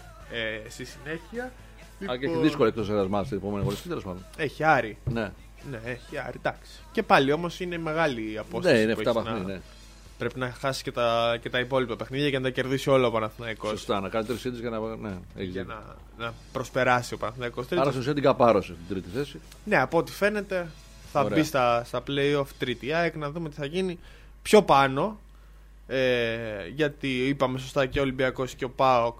Ε, στη συνέχεια. Αν και έχει λοιπόν, δύσκολο εκτός έδρας μάτς την επόμενη αγωνιστική, τέλος πάντων. Έχει Άρη. Ναι, Ναι, έχει Άρη, εντάξει. Και πάλι όμως είναι μεγάλη η απόσταση. ναι, είναι που επτά έχει βαθμούς. να- Ναι. Πρέπει να χάσει και τα, και τα υπόλοιπα παιχνίδια για να τα κερδίσει όλο ο Παναθηναϊκός. Σωστά, να κάνει τρεις ήττες για να. Ναι, έχεις Για δίκιο. να, να προσπεράσει ο Παναθηναϊκός Άρα τρίτος. στην ουσία την καπάρωσε στην τρίτη θέση. Ναι, από ό,τι φαίνεται θα Ωραία. μπει στα, στα play-off τρίτη ΑΕΚ, να δούμε τι θα γίνει πιο πάνω. Ε, γιατί είπαμε σωστά και ο Ολυμπιακός και ο ΠΑΟΚ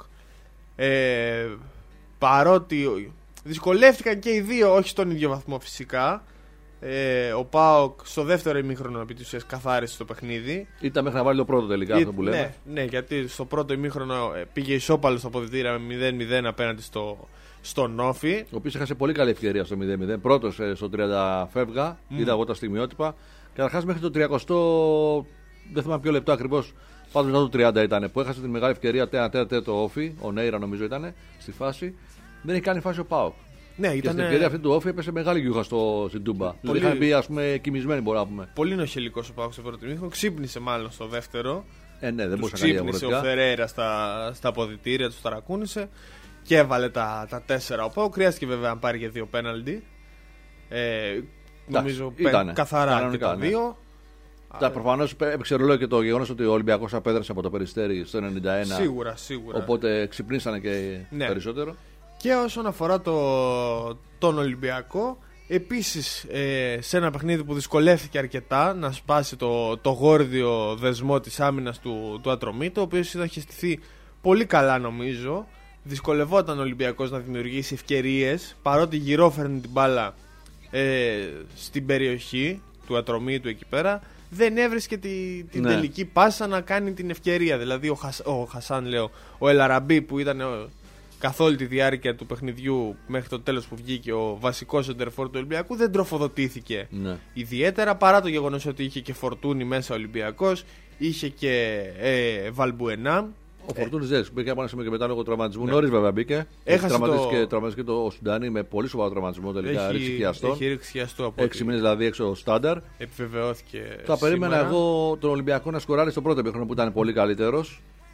ε, παρότι δυσκολεύτηκαν και οι δύο, όχι στον ίδιο βαθμό φυσικά. Ε, ο ΠΑΟΚ στο δεύτερο ημίχρονο επί της ουσίας καθάρισε το παιχνίδι. Ήταν μέχρι να βάλει το πρώτο τελικά αυτό που λέμε. Ναι, ναι, γιατί στο πρώτο ημίχρονο ε, πήγε ισόπαλο στα αποδυτήρια με μηδέν μηδέν απέναντι στο, στον Όφι. Ο οποίος έχασε πολύ καλή ευκαιρία στο μηδέν μηδέν. Πρώτος ε, στο τριάντα φεύγα, είδα εγώ τα στιγμιότυπα. Καταρχάς μέχρι το τριακοστό, δεν θυμάμαι ποιο λεπτό ακριβώς, πάντως μετά το τριάντα ήταν που έχασε την μεγάλη ευκαιρία τένα τέτα το Όφι, ο Νέιρα νομίζω ήταν στη φάση. Δεν έχει κάνει φάση ο ΠΑΟΚ. Ναι, Και ήταν στην ευκαιρία αυτή του Όφι έπεσε μεγάλη γιούχα στο, στην Τούμπα. Δηλαδή είχαν μπει ας πούμε κοιμισμένοι, μπορούμε να πούμε. πολύ νοχελικό ο ΠΑΟΚ στο πρώτο ημίχρονο. Ξύπνησε μάλλον στο δεύτερο. Ε, ναι, δεν Τους μπορούσε να κάνει ξύπνησε ο διαφορετικά. Φερέιρα στα, στα αποδυτήρια, του ταρακούνησε και έβαλε τα, τα τέσσερα. Ο ΠΑΟΚ χρειάστηκε βέβαια να πάρει και δύο πέναλτι. Ε, νομίζω πέ- ήτανε. καθαρά και Κανονικά, τα ναι. δύο. Τα προφανώς έπαιξε ρόλο και το γεγονός ότι ο Ολυμπιακός απέδρασε από το Περιστέρι στο ενενήντα ένα. Σίγουρα, σίγουρα. Οπότε ξυπνήσανε και Ναι. περισσότερο. Και όσον αφορά το, τον Ολυμπιακό, επίσης ε, σε ένα παιχνίδι που δυσκολεύτηκε αρκετά να σπάσει το, το γόρδιο δεσμό της άμυνας του, του Ατρομήτου, ο οποίος ήταν χεστηθεί πολύ καλά νομίζω. Δυσκολευόταν ο Ολυμπιακός να δημιουργήσει ευκαιρίες, παρότι γυρόφερνε την μπάλα ε, στην περιοχή του Ατρομήτου εκεί πέρα. Δεν έβρισκε τη, την Ναι. τελική πάσα να κάνει την ευκαιρία. Δηλαδή ο, Χασ, ο Χασάν, λέω, ο Ελαραμπή που ήταν ο, καθ' όλη τη διάρκεια του παιχνιδιού μέχρι το τέλος που βγήκε ο βασικός εντερφόρ του Ολυμπιακού, δεν τροφοδοτήθηκε Ναι. ιδιαίτερα, παρά το γεγονός ότι είχε και Φορτούνη μέσα ο Ολυμπιακός, είχε και ε, Βαλμπουενά. Ο Φορτούνης δεν μπήκε από ένα σημείο και μετά λόγω τραυματισμού. Ναι. Νωρίς βέβαια μπήκε. Έχασε Τραυματίστηκε, το- τραυματίστηκε το ο Σουντάνι με πολύ σοβαρό τραυματισμό τελικά. Ρίξει χιαστό. έχει ρίξει χιαστό από Έξι ό,τι μήνες δηλαδή έξω στάνταρ. επιβεβαιώθηκε. Θα περίμενα σήμερα. εγώ τον Ολυμπιακό να σκοράρει στο πρώτο επίχρονο που ήταν πολύ καλύτερος.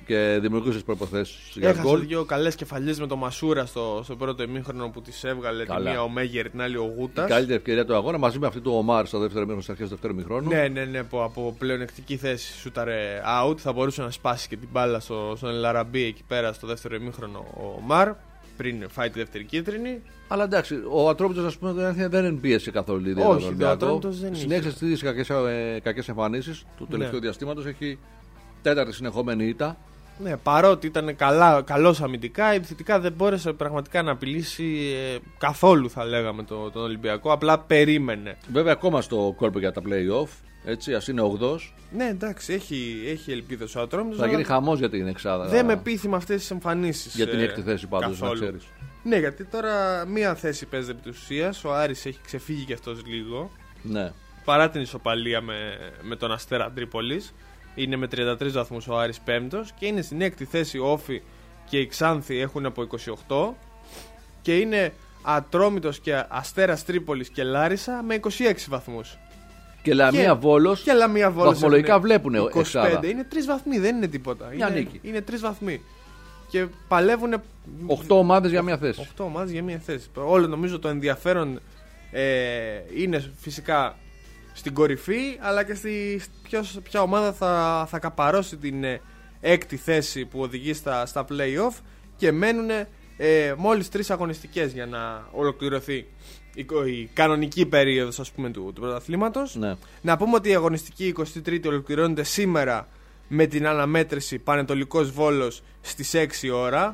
και δημιουργούσε τις προϋποθέσεις για Έχασε γκολ. δύο καλές κεφαλιές με το Μασούρα στο, στο πρώτο ημίχρονο που τις έβγαλε. Τη Καλά. μία ο Μέγερ, την άλλη ο Γούτας. Η καλύτερη ευκαιρία του αγώνα μαζί με αυτή του Ομάρ στο δεύτερο ημίχρονο, στις αρχές του δεύτερου ημίχρονου. Ναι, ναι, ναι, που από πλεονεκτική θέση σούταρε out. Θα μπορούσε να σπάσει και την μπάλα στο, στον Ελαραμπή εκεί πέρα στο δεύτερο ημίχρονο ο Ομάρ. Πριν φάει τη δεύτερη κίτρινη. Αλλά εντάξει, ο Ατρόμητος, ας πούμε, δεν, δεν πίεσε καθόλου ιδιαίτερα Όχι, τον ο Ολυμπιακό. Ατρόμητος δεν είχε. Συνέχισε τις ίδιες κακές, ε, κακές εμφανίσεις του τελευταίου Ναι. διαστήματος. Έχει τέταρτη συνεχόμενη ήττα. Ναι, παρότι ήταν καλά, καλός αμυντικά, επιθετικά δεν μπόρεσε πραγματικά να απειλήσει ε, καθόλου, θα λέγαμε, το, τον Ολυμπιακό. Απλά περίμενε. Βέβαια, ακόμα στο κόλπο για τα play-off. Έτσι, ας είναι ογδός. Ναι, εντάξει, έχει, έχει ελπίδες ο Ατρόμητος. Θα αλλά γίνει χαμός για την εξάδα. Δεν με πείθει με αυτές τις εμφανίσεις. Για την ε, έκτη θέση πάντως, να καθόλου. ξέρεις. Ναι, γιατί τώρα μία θέση παίζεται επί της ουσίας. Ο Άρης έχει ξεφύγει κι αυτός λίγο. Ναι. Παρά την ισοπαλία με, με τον Αστέρα Τρίπολης. Είναι με τριάντα τρεις βαθμούς ο Άρης πέμπτος. Και είναι στην έκτη θέση ο Όφη και η Ξάνθη έχουν από είκοσι οκτώ. Και είναι Ατρόμητος και Αστέρας Τρίπολης και Λάρισα με είκοσι έξι βαθμούς. Και Λαμία Βόλος. Και Λαμία Βόλος βαθμολογικά έχουν βλέπουν είκοσι πέντε. εξάδα. Είναι τρεις βαθμοί, δεν είναι τίποτα. Μια είναι, νίκη. είναι τρεις βαθμοί. Και παλεύουν οκτώ ομάδες για μια θέση. οκτώ ομάδες για μια θέση. Όλο νομίζω το ενδιαφέρον ε, είναι φυσικά στην κορυφή, αλλά και στη ποιος, ποια ομάδα θα, θα καπαρώσει την ε, έκτη θέση που οδηγεί στα, στα play-off και μένουν ε, μόλις τρεις αγωνιστικές για να ολοκληρωθεί η, η κανονική περίοδος, ας πούμε, του, του πρωταθλήματος. Ναι. Να πούμε ότι η αγωνιστική εικοστή τρίτη ολοκληρώνεται σήμερα με την αναμέτρηση Πανετολικός Βόλος στις έξι ώρα.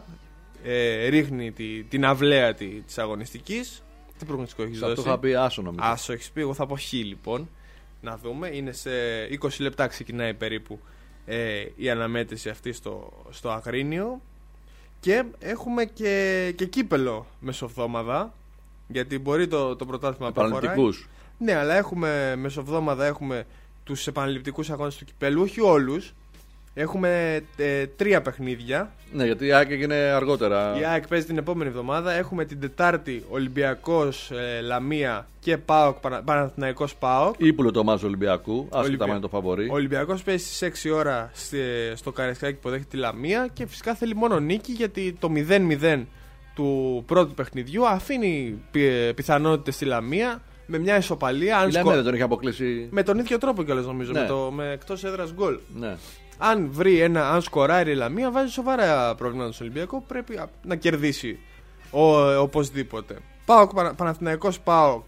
Ε, ρίχνει τη, την αυλαία τη, της αγωνιστικής. Τι προγνωστικό έχεις Αυτό δώσει? είχα πει άσο νομίζω. Άσο έχεις πει, εγώ θα πω χ λοιπόν. Να δούμε, είναι σε είκοσι λεπτά ξεκινάει περίπου ε, η αναμέτρηση αυτή στο, στο Αγρίνιο. Και έχουμε και, και κύπελο μεσοβδόμαδα. Γιατί μπορεί το, το πρωτάθλημα να προχωράει. Επαναληπτικούς. Ναι, αλλά έχουμε μεσοβδόμαδα, έχουμε τους επαναληπτικούς αγώνες του κυπέλου, όχι όλους. Έχουμε ε, τρία παιχνίδια. Ναι, γιατί η ΑΕΚ έγινε αργότερα. Η ΑΕΚ παίζει την επόμενη εβδομάδα. Έχουμε την Τετάρτη Ολυμπιακός ε, Λαμία και ΠΑΟΚ, Πανα, Παναθηναϊκός ΠΑΟΚ. Ύπουλο το μάζο Ολυμπιακού. Άσχετα Ολυμπια- με είναι το φαβορί. Ο Ολυμπιακός παίζει στις έξι ώρα στη, στο Καραϊσκάκι που δέχεται τη Λαμία και φυσικά θέλει μόνο νίκη, γιατί το μηδέν μηδέν του πρώτου παιχνιδιού αφήνει πι, πιθανότητες στη Λαμία με μια ισοπαλία. Αν Η Λαμία σκο- δεν τον έχει αποκλείσει. Με τον ίδιο τρόπο κιόλας νομίζω, Ναι. με, το, με εκτός έδρας γκολ. Ναι. Αν βρει ένα, αν σκοράρει η Λαμία, βάζει σοβαρά προβλήματα στον Ολυμπιακό. Πρέπει α, να κερδίσει ο, ε, οπωσδήποτε. ΠΑΟΚ, Πανα, Παναθηναϊκός ΠΑΟΚ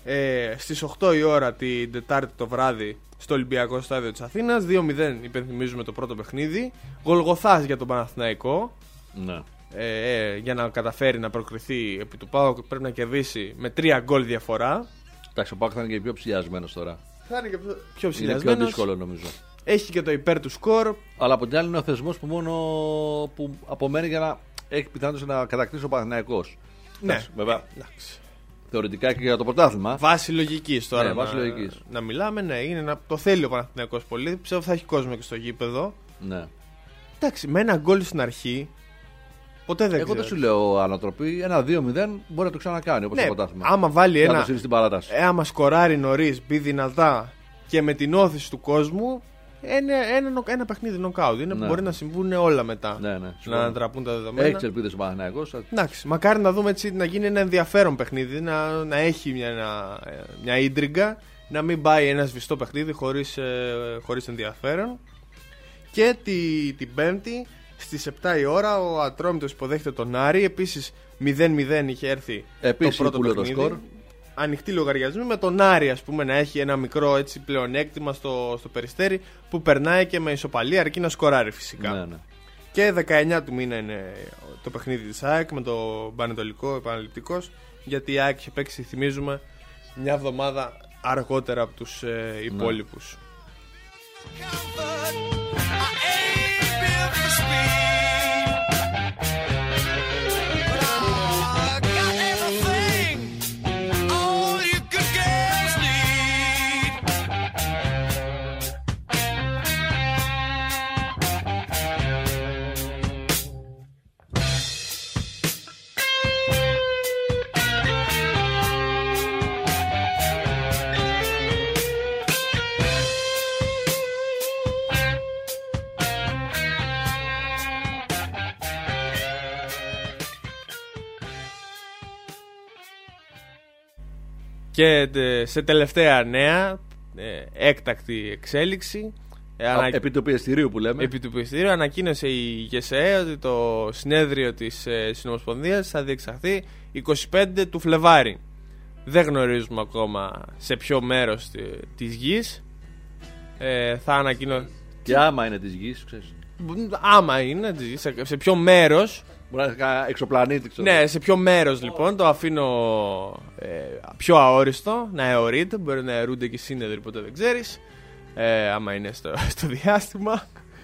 ε, στις οκτώ η ώρα την Τετάρτη το βράδυ στο Ολυμπιακό Στάδιο της Αθήνας. δύο μηδέν υπενθυμίζουμε το πρώτο παιχνίδι. Γολγοθάς για τον Παναθηναϊκό. Ναι. Ε, ε, για να καταφέρει να προκριθεί επί του ΠΑΟΚ πρέπει να κερδίσει με τρία γκολ διαφορά. Εντάξει, ο Πάκ θα είναι και πιο ψηλιασμένο τώρα. Θα είναι και πιο, πιο Είναι πιο ψηλιασμένος. δύσκολο νομίζω. Έχει και το υπέρ του σκορ. Αλλά από την άλλη είναι ο θεσμό που μόνο που απομένει για να έχει πιθανότητα να κατακτήσει ο Παναθηναϊκός. Ναι, Εντάξει, βέβαια. εντάξει. Θεωρητικά και για το πρωτάθλημα. Βάση λογικής τώρα Ναι, να, βάση λογικής. να μιλάμε. Ναι, είναι να, το θέλει ο Παναθηναϊκός πολύ. Πιστεύω θα έχει κόσμο και στο γήπεδο. Ναι. Εντάξει, με ένα γκολ στην αρχή. Ποτέ δεν Εγώ ξέρω. δεν σου λέω ανατροπή. Ένα δύο μηδέν μπορεί να το ξανακάνει όπως Ναι, το πρωτάθλημα. άμα βάλει Και να το ένα. στείλει στην παράταση. Ε, άμα σκοράρει νωρίς, μπει δυνατά και με την όθηση του κόσμου, είναι ένα, νο- ένα παιχνίδι νοκάουτ. Είναι, Ναι. Μπορεί να συμβούν όλα μετά. Ναι, ναι, να συμφωνώ. ανατραπούν τα δεδομένα. Έχει ελπίδε ο Παναθηναϊκός. Εντάξει, μακάρι να δούμε έτσι να γίνει ένα ενδιαφέρον παιχνίδι, να, να έχει μια, ένα, μια ίντριγκα, να μην πάει ένα σβηστό παιχνίδι χωρίς, ε, χωρίς ενδιαφέρον. Και τη, την Πέμπτη στις επτά η ώρα ο Ατρόμητος υποδέχεται τον Άρη. Επίσης μηδέν μηδέν είχε έρθει Επίσης το πρώτο ύπουλο το παιχνίδι. σκορ. Ανοιχτή λογαριασμή με τον Άρη, ας πούμε, να έχει ένα μικρό έτσι πλεονέκτημα στο, στο Περιστέρι που περνάει και με ισοπαλία αρκεί να σκοράρει φυσικά. Ναι, ναι. Και δεκαεννιά του μήνα είναι το παιχνίδι της ΑΕΚ με το Πανετολικό επαναληπτικός, γιατί η ΑΕΚ είχε παίξει, θυμίζουμε, μια εβδομάδα αργότερα από τους ε, υπόλοιπους. Comfort, I ain't built for speed, but I got everything all you good girls need. Και ε, σε τελευταία νέα, ε, έκτακτη εξέλιξη. Ε, ανα... Επί του πιεστηρίου που λέμε. Επί του πιεστηρίου ανακοίνωσε η ΓΕΣΕΕ ότι το συνέδριο της ε, Συνομοσπονδίας θα διεξαχθεί εικοστή πέμπτη του Φλεβάρι. Δεν γνωρίζουμε ακόμα σε ποιο μέρος της γης. Ε, θα ανακοινώσει. Και άμα είναι της γης, ξέρεις. Άμα είναι της γης, σε, σε ποιο μέρος. Μπορεί να είναι κανένα εξωπλανήτη, ξέρω. Ναι, σε ποιο μέρος λοιπόν, το αφήνω ε, πιο αόριστο, να αιωρείται. Μπορεί να αιρούνται και οι σύνεδροι, ποτέ δεν ξέρεις. Ε, άμα είναι στο, στο διάστημα.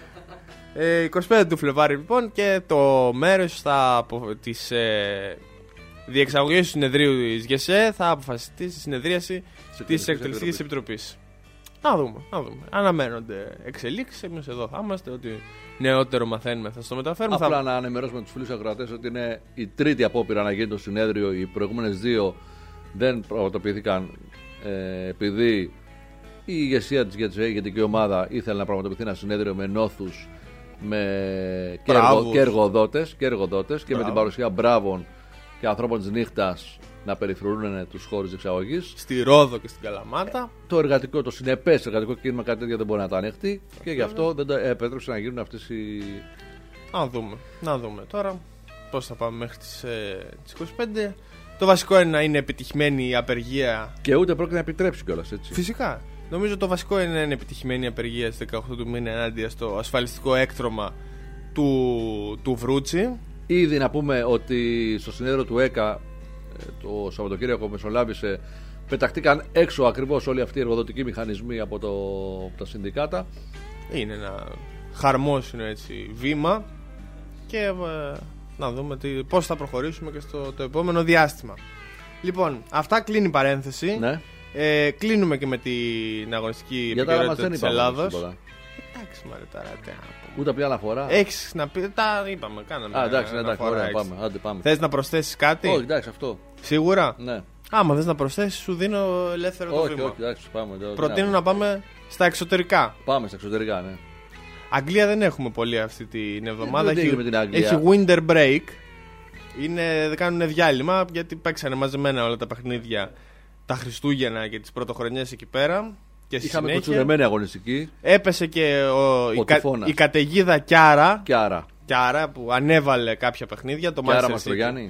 Ε, εικοστή πέμπτη του Φλεβάρι λοιπόν, και το μέρος θα, της ε, διεξαγωγής του συνεδρίου της ΓΕΣΕ θα αποφασιστεί στη συνεδρίαση της Εκτελεστικής Επιτροπής. Να δούμε, να δούμε. Αναμένονται εξελίξεις. Εμείς εδώ θα είμαστε. Ό,τι νεότερο μαθαίνουμε θα στο μεταφέρουμε. Απλά θα... να ενημερώσουμε τους φίλους ακροατές ότι είναι η τρίτη απόπειρα να γίνει το συνέδριο. Οι προηγούμενες δύο δεν πραγματοποιήθηκαν ε, επειδή η ηγεσία της ΓΕΣΕ, η ηγετική ομάδα, ήθελε να πραγματοποιηθεί ένα συνέδριο με νόθους, με και, εργο, και εργοδότες και, εργοδότες, και με την παρουσία μπράβων και ανθρώπων της νύχτας να περιφρουρούν τους χώρους της εξαγωγής. Στη Ρόδο και στην Καλαμάτα. Το εργατικό, το συνεπές εργατικό κίνημα, κάτι τέτοιο δεν μπορεί να τα ανεχτεί και γι' αυτό δεν το επέτρεψε να γίνουν αυτές οι. Να δούμε, να δούμε τώρα πώς θα πάμε μέχρι τις, ε, τις εικοστή πέμπτη. Το βασικό είναι να είναι επιτυχημένη η απεργία. Και ούτε πρόκειται να επιτρέψει κιόλας, έτσι. Φυσικά. Νομίζω το βασικό είναι να είναι επιτυχημένη η απεργία στις δεκαοκτώ του μήνα ενάντια στο ασφαλιστικό έκτρωμα του, του Βρούτσι. Ήδη να πούμε ότι στο συνέδριο του ΕΚΑ το Σαββατοκύριακο μεσολάβησε, πεταχτήκαν έξω ακριβώς όλοι αυτοί οι εργοδοτικοί μηχανισμοί από, το, από τα συνδικάτα. Είναι ένα χαρμόσυνο έτσι βήμα και ε, να δούμε τι, πώς θα προχωρήσουμε και στο το επόμενο διάστημα. Λοιπόν, αυτά, κλείνει η παρένθεση. Ναι. Ε, κλείνουμε και με την αγωνιστική επικαιρότητα της Ελλάδος. Εντάξει, μωρέ, τώρα τι να πούμε. Ούτε πια αναφορά. Έχεις να πει, τα είπαμε, κάναμε. Α, εντάξει, εντάξει, αναφορά, ωραία, πάμε, άντε, πάμε. Θες να προσθέσεις κάτι? Όχι, εντάξει, αυτό. Σίγουρα? Ναι. Άμα θες να προσθέσεις, σου δίνω ελεύθερο το Όχι, βήμα. όχι, εντάξει, πάμε. Προτείνω να πάμε στα εξωτερικά. Πάμε στα εξωτερικά, ναι. Αγγλία δεν έχουμε πολύ αυτή την εβδομάδα. Δεν Έχει, με την Αγγλία. έχει winter break. Είναι, κάνουν διάλειμμα γιατί παίξανε μαζεμένα όλα τα παιχνίδια τα Χριστούγεννα και τις πρωτοχρονιές εκεί πέρα. Και στη είχαμε συνέχεια κοτσουρεμένη αγωνιστική. έπεσε και ο, ο η, κα, η καταιγίδα Κιάρα. Κιάρα. Κιάρα που ανέβαλε κάποια παιχνίδια. Το Κιάρα Manchester Μαστρογιάννη.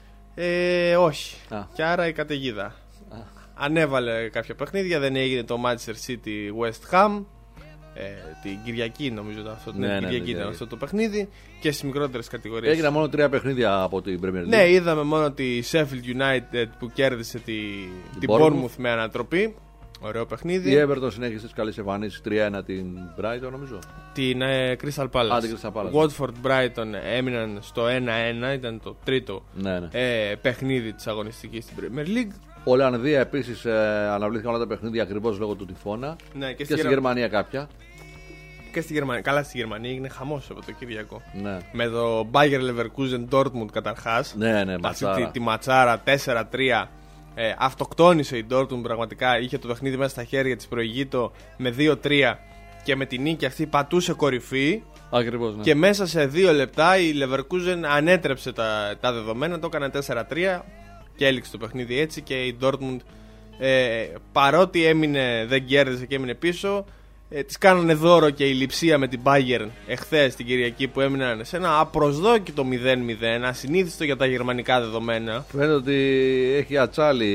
Ε, όχι. Α. Κιάρα η καταιγίδα. Α. Ανέβαλε κάποια παιχνίδια. Δεν έγινε το Manchester City West Ham. Ε, την Κυριακή νομίζω ήταν αυτό, ναι, ναι, Κυριακή ναι, ναι, ήταν αυτό το παιχνίδι. Και στις μικρότερες κατηγορίες. Έγιναν μόνο τρία παιχνίδια από την Premier League. Ναι, είδαμε μόνο τη Sheffield United που κέρδισε τη, την, την Bournemouth με ανατροπή. Ωραίο παιχνίδι. Η Everton συνέχισε τις καλές εμφανίσεις, τρία ένα την Brighton νομίζω. Την ε, Crystal Palace. Α, την Crystal Palace. Watford Brighton έμειναν στο ένα ένα, ήταν το τρίτο ναι, ναι. Ε, παιχνίδι της αγωνιστικής στην Premier League. Ολλανδία επίσης ε, αναβλήθηκαν όλα τα παιχνίδια ακριβώς λόγω του τυφώνα. Ναι, και, και στη, στη Γερμανία κάποια. Και στη Γερμανία. Καλά, στη Γερμανία έγινε χαμός από το Κυριακό. Ναι. Με το Bayer Leverkusen Dortmund καταρχάς. Ναι, ναι, αυτή ματσάρα. Τη, τη ματσάρα τέσσερα τρία. Ε, αυτοκτόνησε η Dortmund πραγματικά. Είχε το παιχνίδι μέσα στα χέρια της, προηγείτο με δύο τρία και με την νίκη αυτή πατούσε κορυφή. Ακριβώς, ναι. Και μέσα σε δύο λεπτά η Leverkusen ανέτρεψε τα, τα δεδομένα, το έκανε τέσσερα τρία και έληξε το παιχνίδι έτσι. Και η Dortmund ε, παρότι έμεινε, δεν κέρδισε και έμεινε πίσω, ε, της κάνανε δώρο και η Λειψία με την Bayern εχθές την Κυριακή που έμειναν σε ένα απροσδόκητο μηδέν μηδέν, ασυνήθιστο για τα γερμανικά δεδομένα. Φαίνεται ότι έχει ατσάλι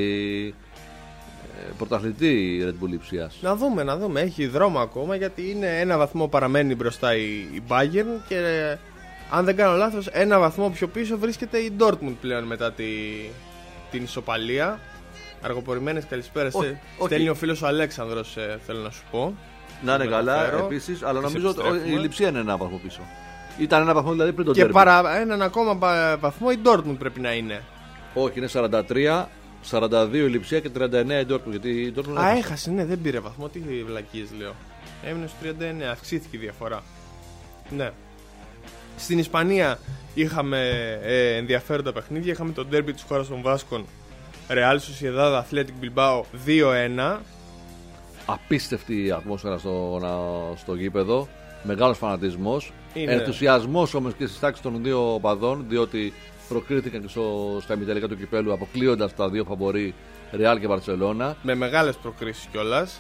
ε, πρωταθλητή η Red Bull Λειψίας. Να δούμε, να δούμε, έχει δρόμο ακόμα γιατί είναι ένα βαθμό παραμένει μπροστά η, η Bayern και ε, αν δεν κάνω λάθος ένα βαθμό πιο πίσω βρίσκεται η Dortmund πλέον μετά τη, την ισοπαλία. Αργοπορημένες καλησπέρες. Όχι, Στέλνει όχι. ο φίλος ο Αλέξανδρος, ε, θέλω να σου πω. Να είναι καλά επίσης, αλλά νομίζω ότι η Λειψία είναι ένα βαθμό πίσω. Ήταν ένα βαθμό δηλαδή πριν το Και τέρμι. παρά έναν ακόμα βαθμό η Dortmund πρέπει να είναι. Όχι, είναι σαράντα τρία, σαράντα δύο η Λειψία και τριάντα εννέα η Dortmund. Γιατί η Dortmund Α, έχασε, ναι, δεν πήρε βαθμό. Τι βλακίες λέω. Έμεινε στο τριάντα εννέα, αυξήθηκε η διαφορά. Ναι. Στην Ισπανία είχαμε ε, ενδιαφέροντα παιχνίδια. Είχαμε το ντέρμπι της χώρας των Βάσκων, Real Sociedad Athletic Bilbao δύο ένα. Απίστευτη η ατμόσφαιρα στο, στο γήπεδο. Μεγάλος φανατισμός. Είναι. Ενθουσιασμός όμως και στις τάξεις των δύο οπαδών, διότι προκρίθηκαν και στο, στα ημιτελικά του κυπέλου, αποκλείοντας τα δύο φαβορί Ρεάλ και Μπαρσελόνα. Με μεγάλες προκρίσεις κιόλας.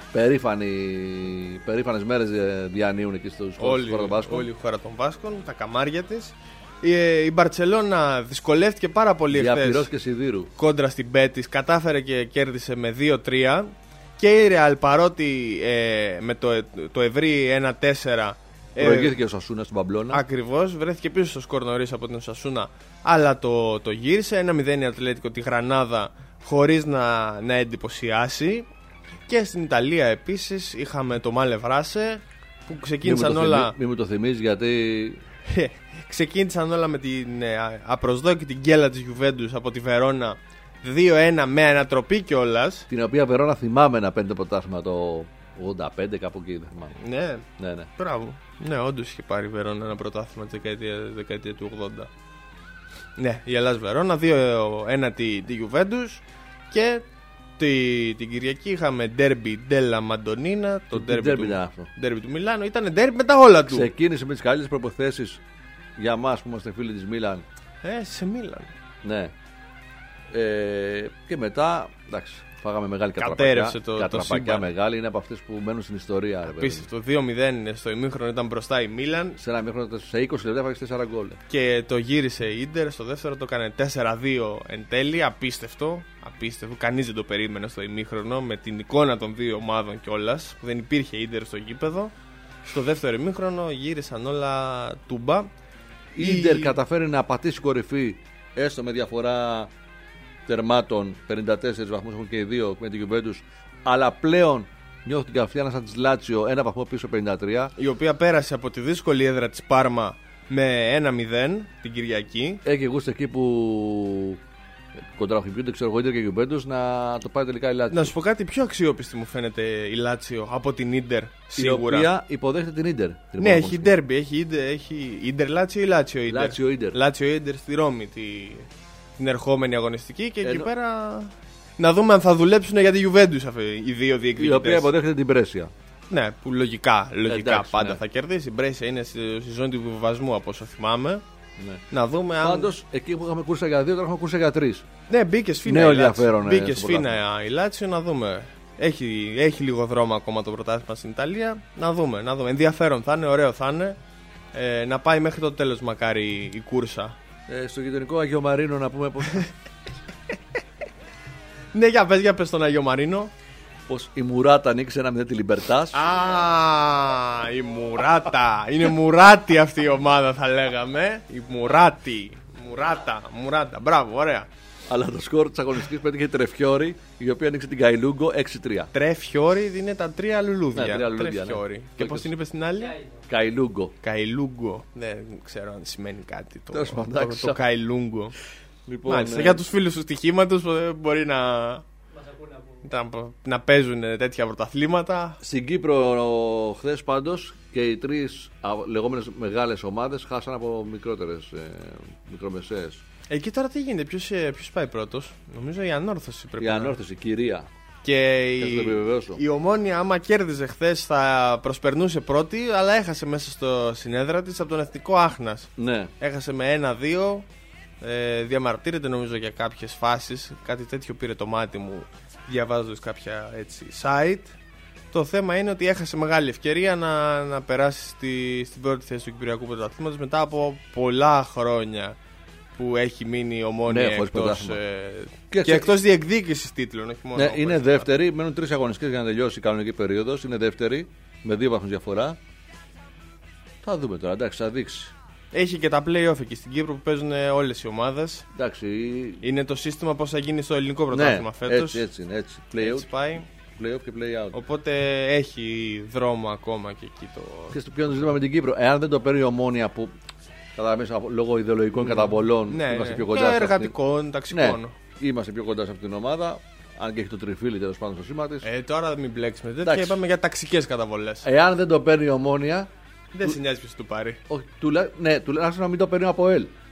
Περήφανες μέρες διανύουν εκεί στους χώρους των Βάσκων. Όλη η χώρα των Βάσκων, τα καμάρια της. Η, η Μπαρσελόνα δυσκολεύτηκε πάρα πολύ εχθές και Σιδήρου κόντρα στην Μπέτις, κατάφερε και κέρδισε με δύο τρία. Και η Ρεάλ, παρότι ε, με το, το ευρύ ένα τέσσερα προηγήθηκε ο Σασούνα στην Παμπλώνα. Ακριβώς, βρέθηκε πίσω στο σκορ νωρίς από την Σασούνα, αλλά το, το γύρισε. ένα μηδέν η Ατλέτικο τη Γρανάδα χωρίς να, να εντυπωσιάσει. Και στην Ιταλία επίσης είχαμε το Μάλε Βράσε που ξεκίνησαν μη όλα. Μην μου το θυμίζεις γιατί. Ξεκίνησαν όλα με την ε, απροσδόκητη γκέλα της Γιουβέντους από τη Βερόνα δύο ένα με ανατροπή κιόλας. Την οποία Βερόνα θυμάμαι να παίρνει το πρωτάθλημα το ογδόντα πέντε, κάπου εκεί δεν θυμάμαι. Ναι, ναι, ναι. Μπράβο. Ναι, όντως είχε πάρει η Βερόνα ένα πρωτάθλημα τη δεκαετία, δεκαετία του ογδόντα. Ναι, η Ελλάς Βερόνα δύο ένα τη, τη Γιουβέντους. Και τη, την Κυριακή είχαμε ντέρμπι Ντέλα Μαντονίνα. Το ντέρμπι του, του Μιλάνου. Ήταν ντέρμπι με τα όλα του. Ξεκίνησε με τις καλύτερες προποθέσεις για εμάς που είμαστε φίλοι της Μίλαν. Ε, σε Μίλαν. Ναι. Ε, και μετά, εντάξει, φάγαμε μεγάλη κατέρευσε κατραπακιά. Το, κατραπακιά το μεγάλη, είναι από αυτές που μένουν στην ιστορία. Απίστευτο. δύο μηδέν στο ημίχρονο ήταν μπροστά η Μίλαν. Σε ένα ημίχρονο, σε είκοσι λεπτά έφαγε τέσσερα γκολ. Και το γύρισε η Ίντερ στο δεύτερο, το έκανε τέσσερα δύο εν τέλει. Απίστευτο. Απίστευτο. Κανείς δεν το περίμενε στο ημίχρονο με την εικόνα των δύο ομάδων κιόλας. Που δεν υπήρχε Ίντερ στο γήπεδο. Στο δεύτερο ημίχρονο γύρισαν όλα τούμπα. Η Ίντερ καταφέρει να πατήσει κορυφή έστω με διαφορά τερμάτων, πενήντα τέσσερις βαθμούς έχουν και οι δύο με την Γιουβέντους, αλλά πλέον νιώθω την καυτή σαν της Λάτσιο ένα βαθμό πίσω πενήντα τρία. Η οποία πέρασε από τη δύσκολη έδρα της Πάρμα με ένα μηδέν την Κυριακή. Έχει γούστα εκεί που κοντραχυπιούνται, ξέρω εγώ, και η Γιουβέντους να το πάει τελικά η Λάτσιο. Να σου πω κάτι, πιο αξιόπιστη μου φαίνεται η Λάτσιο από την Ίντερ σίγουρα. Η οποία υποδέχεται την Ίντερ. Ναι, έχει ντέρμπι, έχει Ίντερ Λάτσιο ή Λάτσιο Ίντερ. Λάτσιο Ίντερ. Λάτσιο Ίντερ στη Ρώμη τη... την ερχόμενη αγωνιστική και Ενώ... εκεί πέρα να δούμε αν θα δουλέψουν για τη Γιουβέντους οι δύο διεκδικητές. Η οποία υποδέχεται την Μπρέσια. Ναι, που λογικά, λογικά Εντάξει, πάντα ναι. θα κερδίσει. Η Μπρέσια είναι στη, στη ζώνη του βιβασμού από όσο θυμάμαι. Ναι. Να δούμε αν. Πάντως εκεί που είχαμε κούρσα για δύο, τώρα έχουμε κούρσα για τρεις. Ναι, μπήκε σφίνα. Νέο ενδιαφέρον. Μπήκε σφίνα η Λάτσιο, να δούμε. Έχει, έχει λίγο δρόμο ακόμα το πρωτάθλημα στην Ιταλία. Να δούμε, να δούμε. Ενδιαφέρον θα είναι, ωραίο θα είναι. Ε, να πάει μέχρι το τέλος μακάρι η κούρσα. Ε, στο γειτονικό Αγιο Μαρίνο να πούμε πως. Ναι, για πες, για πες τον Αγιο Μαρίνο. Πως η Μουράτα ανοίξει ένα μηδέν τη Λιμπερτάς. Α, η Μουράτα. Είναι Μουράτη αυτή η ομάδα, θα λέγαμε. Η Μουράτη. Μουράτα, Μουράτα. Μπράβο, ωραία. Αλλά το σκορ της αγωνιστικής πέτυχε η Τρεφιόρη, η οποία ανοίξει την Καϊλούγκο έξι τρία. Τρεφιόρη είναι τα τρία λουλούδια. Ναι, τρία λουλούδια, Τρεφιόρη. Ναι. Και πώς την είπε στην άλλη? Καϊλούγκο. Καϊλούγκο. Δεν ξέρω αν σημαίνει κάτι το, Τέλος πάντων, το, εντάξει. το Καϊλούγκο. Λοιπόν, Μάλιστα, ε, για τους φίλους του στοιχήματος ε, μπορεί να, να, να παίζουν τέτοια πρωταθλήματα. Στην Κύπρο χθες πάντως και οι τρεις α, λεγόμενες μεγάλες ομάδες χάσαν από μικρότερες, ε, μικρομεσαίες. Εκεί τώρα τι γίνεται, ποιος, ε, ποιος πάει πρώτος? Νομίζω η Ανόρθωση πρέπει Η να. Ανόρθωση, η κυρία. Και Θα το η, επιβεβαιώσω. η Ομόνια, άμα κέρδιζε χθες, θα προσπερνούσε πρώτη, αλλά έχασε μέσα στο συνέδρα της από τον Εθνικό Άχνας. Ναι. Έχασε με ένα δύο. Ε, διαμαρτύρεται νομίζω για κάποιες φάσεις. Κάτι τέτοιο πήρε το μάτι μου διαβάζοντας κάποια έτσι site. Το θέμα είναι ότι έχασε μεγάλη ευκαιρία να, να περάσει στη, στην πρώτη θέση του Κυπριακού Πρωταθλήματος μετά από πολλά χρόνια που έχει μείνει η Ομόνια, ναι, εκτός, ε, και, και εκτός διεκδίκησης τίτλων, όχι μόνο. Ναι, είναι δεύτερη, μένουν τρεις αγωνιστικές για να τελειώσει η κανονική περίοδος. Είναι δεύτερη, με δύο βαθμούς διαφορά. Θα δούμε τώρα, εντάξει, θα δείξει. Έχει και τα play-off εκεί στην Κύπρο που παίζουν όλες οι ομάδες. Εντάξει. Είναι το σύστημα πώς θα γίνει στο ελληνικό πρωτάθλημα, ναι, φέτος. Έτσι, έτσι, έτσι. Play Έτσι πάει. Play-off και play-out. Οπότε έχει δρόμο ακόμα και εκεί το. Και στο πιο ζήτημα με την Κύπρο, εάν δεν το παίρνει η Ομόνια που κατά μέσα λόγω ιδεολογικών mm. καταβολών ναι, είμαστε ναι. πιο κοντά. Και σε εργατικών, αυτήν. ταξικών. Ναι, είμαστε πιο κοντά σε αυτήν την ομάδα. Αν και έχει το τριφύλι τέλος πάντων στο σήμα της. Ε, τώρα μην μπλέξουμε τέτοια. Και είπαμε για ταξικές καταβολές. Εάν δεν το παίρνει η Ομόνια. Δεν του... σε νοιάζει ποιος του πάρει. Όχι, τουλά... ναι, τουλάχιστον να μην το παίρνει από ελ.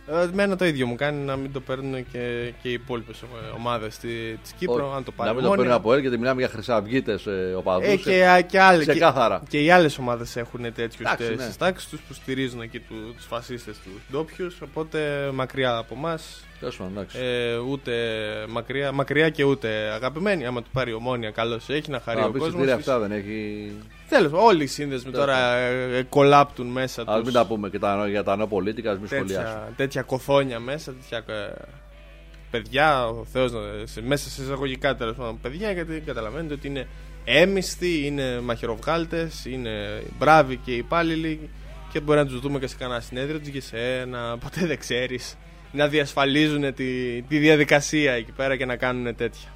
Εμένα το ίδιο μου κάνει να μην το παίρνουν και, και οι υπόλοιπες ομάδες της Κύπρου. Ο, αν το πάρει να μην το παίρνουν από ελ, γιατί μιλάμε για χρυσαυγίτες ε, οπαδούς. Ε, και, και, άλλες, και, και οι άλλες ομάδες έχουν τέτοιους ναι. στις τάξεις τους που στηρίζουν εκεί του, τους φασίστες, τους ντόπιους. Οπότε μακριά από εμάς. Ε, ούτε μακριά, μακριά και ούτε αγαπημένοι. Άμα του πάρει Ομόνια, καλώς έχει να χαρεί. Α, ο κόσμος. Αυτά δεν έχει. Τέλος, όλοι οι σύνδεσμοι τώρα ε, ε, κολλάπτουν μέσα τους. Ας μην τα πούμε και τα, για τα νοπολίτικα, ας μην σχολιάσουμε. Τέτοια κοθόνια μέσα, τέτοια ε, παιδιά, ο Θεός, σε, μέσα σε εισαγωγικά τέλος πάντων παιδιά, γιατί καταλαβαίνετε ότι είναι έμισθοι, είναι μαχαιροβγάλτες, είναι μπράβοι και υπάλληλοι και μπορεί να τους δούμε και σε κανένα συνέδριο της ΓΕΣΕ, ποτέ δεν ξέρεις, να διασφαλίζουν τη, τη διαδικασία εκεί πέρα και να κάνουν τέτοια.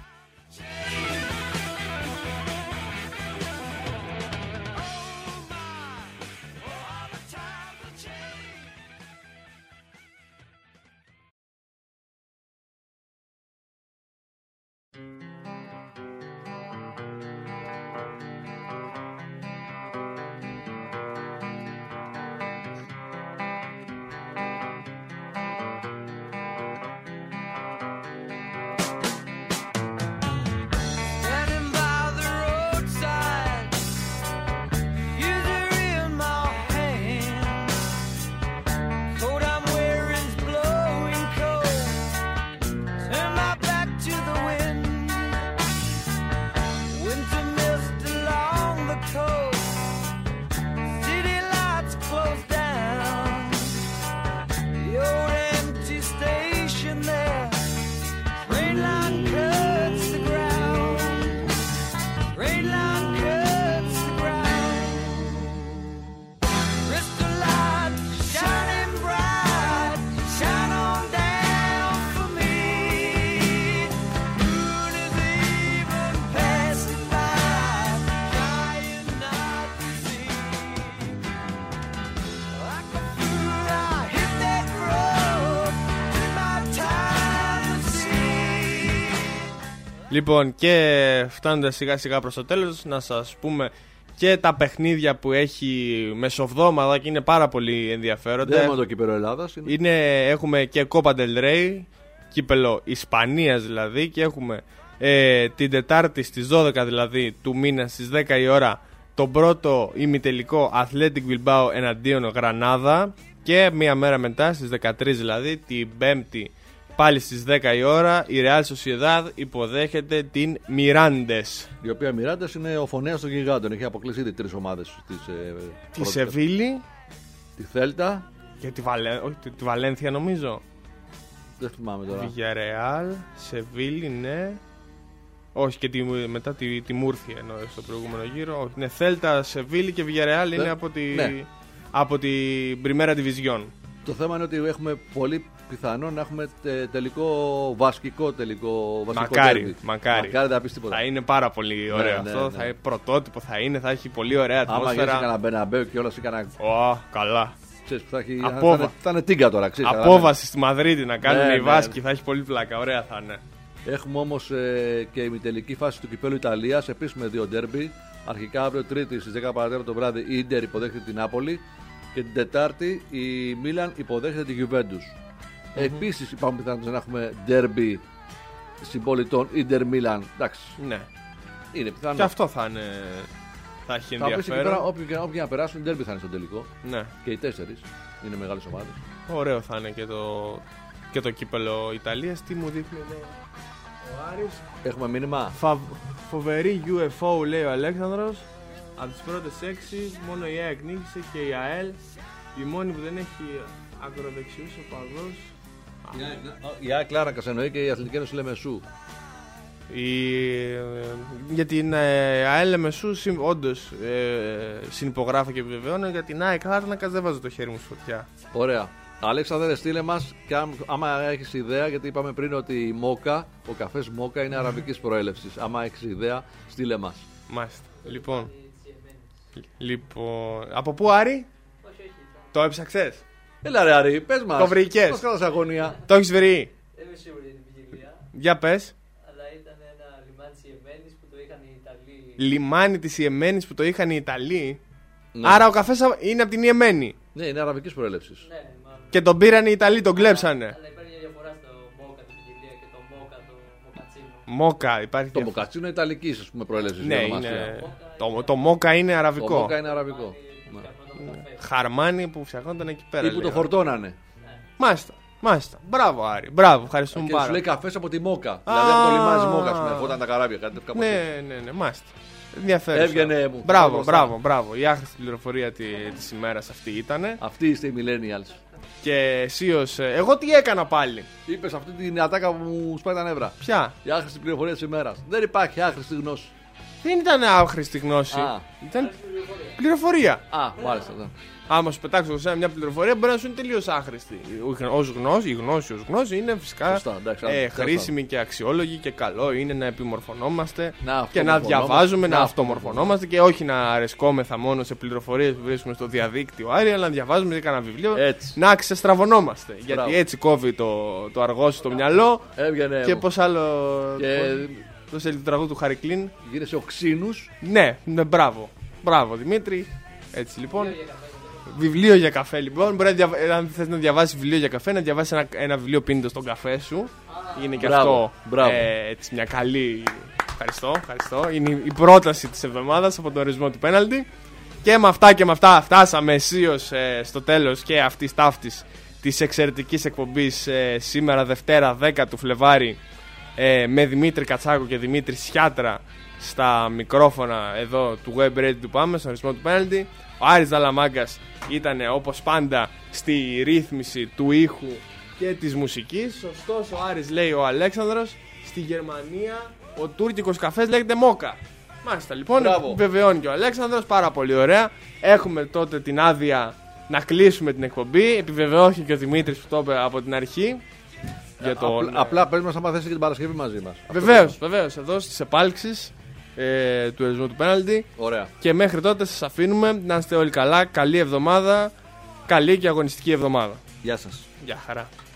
Λοιπόν, και φτάνοντας σιγά σιγά προς το τέλος, να σας πούμε και τα παιχνίδια που έχει μεσοβδόμαδα και είναι πάρα πολύ ενδιαφέροντα. Δεν είναι το κύπελο Ελλάδας. Είναι. Είναι, έχουμε και Copa del Rey, κύπελο Ισπανίας δηλαδή, και έχουμε ε, την Τετάρτη στις δώδεκα δηλαδή του μήνα στις δέκα η ώρα τον πρώτο ημιτελικό Athletic Bilbao εναντίον Γρανάδα, και μία μέρα μετά στις δεκατρείς δηλαδή την Πέμπτη πάλι στις δέκα η ώρα η Real Sociedad υποδέχεται την Mirandes. Η οποία Mirandes είναι ο φωνέας των γιγάντων. Έχει αποκλείσει ήδη τρεις ομάδες της, ε, τη Σεβίλη, τη Θέλτα και τη, Βαλέ... Όχι, τη, τη Βαλένθια νομίζω. Δεν θυμάμαι τώρα. Villarreal, Σεβίλη, ναι. Όχι, και τη, μετά τη, τη Μούρθια ενώ στο προηγούμενο γύρο. Όχι, είναι Θέλτα, Σεβίλη και Villarreal είναι από, τη, ναι. από την Primera Division. Το θέμα είναι ότι έχουμε πολύ πιθανό να έχουμε τε, τελικό βασικό τελικό. Βασικό μακάρι, τέρμι. μακάρι. Μακάρι θα πεις τίποτα. Θα είναι πάρα πολύ ωραίο ναι, αυτό. Ναι, ναι. Θα είναι πρωτότυπο, θα είναι, θα έχει πολύ ωραία ατμόσφαιρα. Άμα γίνει κανένα Μπερναμπέου και όλα σε κανένα. Ω, καλά. Ξέρεις, θα, έχει, Απόβα... θα, είναι, θα είναι τίγκα τώρα. Ξέρεις, απόβαση στη Μαδρίτη να κάνουν ναι, οι Βάσκοι, ναι, ναι. Θα έχει πολύ πλάκα. Ωραία θα είναι. Έχουμε όμως ε, και η ημιτελική φάση του κυπέλου Ιταλίας. Επίσης με δύο ντέρμπι. Αρχικά αύριο Τρίτη στις δέκα παρά το βράδυ η Ίντερ υποδέχεται την Νάπολη. Και την Τετάρτη η Μίλαν υποδέχεται την Juventus. Mm-hmm. Επίσης υπάρχουν πιθανότητες να έχουμε ντέρμπι συμπολιτών Ίντερ Μίλαν. Εντάξει. Ναι. Είναι πιθανό. Και αυτό θα είναι. Θα έχει ενδιαφέρον. Θα όποιοι και να περάσουν, ντέρμπι θα είναι στο τελικό. Ναι. Και οι τέσσερις είναι μεγάλες ομάδες. Ωραίο θα είναι και το, και το κύπελο Ιταλίας. Τι μου δείχνει εδώ ο Άρης. Έχουμε μήνυμα. Φα... Φοβερή γιου εφ ο λέει ο Αλέξανδρος. Από τις πρώτες έξι μόνο η ΑΕΚ νίκησε και η ΑΕΛ. Η μόνη που δεν έχει ακροδεξιούς οπαδούς. Η ΑΕΚ Λάρνακας εννοεί και η Αθλητική Ένωση Λεμεσού. Η... Για την ε, ΑΕΛ Λεμεσού όντως ε, συνυπογράφω και επιβεβαιώνω. Για την ΑΕΚ Λάρνακας δεν βάζω το χέρι μου στη φωτιά. Ωραία. Αλέξανδρε, στείλε μας και άμα έχεις ιδέα, γιατί είπαμε πριν ότι η Μόκα, ο καφές Μόκα είναι αραβικής προέλευσης. Άμα έχεις ιδέα, στείλε μας. Μάλιστα. Λοιπόν, λοιπόν, από πού Άρη? Όχι, όχι. Το έψαξες? Έλα ρε Άρη, πες μας. Το βρήκες? Πώς κάνεις αγωνία? Το έχεις βρει? Δεν είμαι σίγουρη για την ποικιλία. Για πες. Αλλά ήταν ένα λιμάνι της Ιεμένης που το είχαν οι Ιταλοί. Λιμάνι της Ιεμένης που το είχαν οι Ιταλοί. Ναι. Άρα ο καφές είναι από την Ιεμένη. Ναι, είναι αραβικής προέλευσης. Ναι, μάλλον. Και τον πήραν οι Ιταλοί, τον κλέψανε. Αλλά υπάρχει μια διαφορά στο μόκα του ποικιλία και το μόκα το μοκατσίνο. Μόκα, υπάρχει. Το και- μοκατσίνο είναι ιταλική, α πούμε, προέλευση. Ναι, είναι. Το, το μόκα είναι Το αραβικό. μόκα είναι αραβικό. Ναι. Χαρμάνι που φτιαχνόταν εκεί πέρα. Ή που το λέει. φορτώνανε. Μάλιστα, μάλιστα. Μπράβο, Άρη. Μπράβο, ευχαριστούμε Και σου πάρα λέει πολύ. καφέ από τη μόκα. Δηλαδή από το λιμάνι μόκα, α πούμε. Ερχόταν τα καράβια, κάτι κάπως έτσι. Ναι, ναι, ναι, μάλιστα. Ενδιαφέρον. Έβγαινε μου. Μπράβο, Μπροστά. μπράβο, μπράβο. Η άχρηστη πληροφορία τη ημέρα αυτή ήταν. Αυτοί είστε οι millennials. Και εσύ ως... Εγώ τι έκανα πάλι. Είπε αυτή την ατάκα που μου σπάει τα νεύρα. Ποια. Η άχρηστη πληροφορία τη ημέρα. Δεν υπάρχει άχρηστη γνώση. Δεν ήταν άχρηστη γνώση. Α. Ήταν πληροφορία. Α, μάλιστα. Ναι. Άμα σου πετάξω σε μια πληροφορία μπορεί να σου είναι τελείω άχρηστη. Ως γνώση, η γνώση ως γνώση είναι φυσικά Σωστά, εντάξει, ε, εντάξει. χρήσιμη και αξιόλογη και καλό είναι να επιμορφωνόμαστε Να και να αυτομορφωνόμαστε. διαβάζουμε, να Να αυτομορφωνόμαστε και όχι να αρεσκόμεθα μόνο σε πληροφορίες που βρίσκουμε στο διαδίκτυο, Άρη, αλλά να διαβάζουμε και κανένα βιβλίο, Έτσι. να ξεστραβωνόμαστε. Γιατί Μπράβο. έτσι κόβει το, το αργό στο μυαλό Έβγαινε. και μου. πώς άλλο. Και Το σε το τραγούδι του Χαρικλίν. γίνεσαι οξύνου. Ναι, ναι, μπράβο. Μπράβο, Δημήτρη. Έτσι λοιπόν. Βιβλίο για καφέ λοιπόν. Μπορεί να διαβα... αν θες να διαβάσει βιβλίο για καφέ, να διαβάσει ένα, ένα βιβλίο πίνοντας τον καφέ σου. Είναι και Μπράβο, αυτό μπράβο. Ε, έτσι, μια καλή. Ευχαριστώ, ευχαριστώ. Είναι η πρώταση της εβδομάδας από τον ορισμό του πέναλτι. Και με αυτά και με αυτά φτάσαμε αισίως ε, στο τέλος και αυτής ταύτης της εξαιρετικής εκπομπής ε, σήμερα Δευτέρα δέκα του Φλεβάρι ε, με Δημήτρη Κατσάκο και Δημήτρη Σιάτρα στα μικρόφωνα εδώ του Web Radio του Πάμε, στον ορισμό του πέναλτι. Ο Άρης Δαλαμάγκας ήταν όπως πάντα στη ρύθμιση του ήχου και της μουσικής. Ωστόσο ο Άρης λέει ο Αλέξανδρος, στη Γερμανία ο τουρκικός καφές λέγεται μόκα. Μάλιστα λοιπόν, Μπράβο. βεβαιώνει και ο Αλέξανδρος, πάρα πολύ ωραία. Έχουμε τότε την άδεια να κλείσουμε την εκπομπή. Επιβεβαιώθηκε και ο Δημήτρης που το είπε από την αρχή. Για το... Απλά, απλά πρέπει να σταματήσει και την Παρασκευή μαζί μα. Βεβαίως, βεβαίως, εδώ στις επάλξεις ε, του ορισμού του πέναλτι. Ωραία. Και μέχρι τότε σας αφήνουμε να είστε όλοι καλά. Καλή εβδομάδα. Καλή και αγωνιστική εβδομάδα. Γεια σας. Γεια χαρά.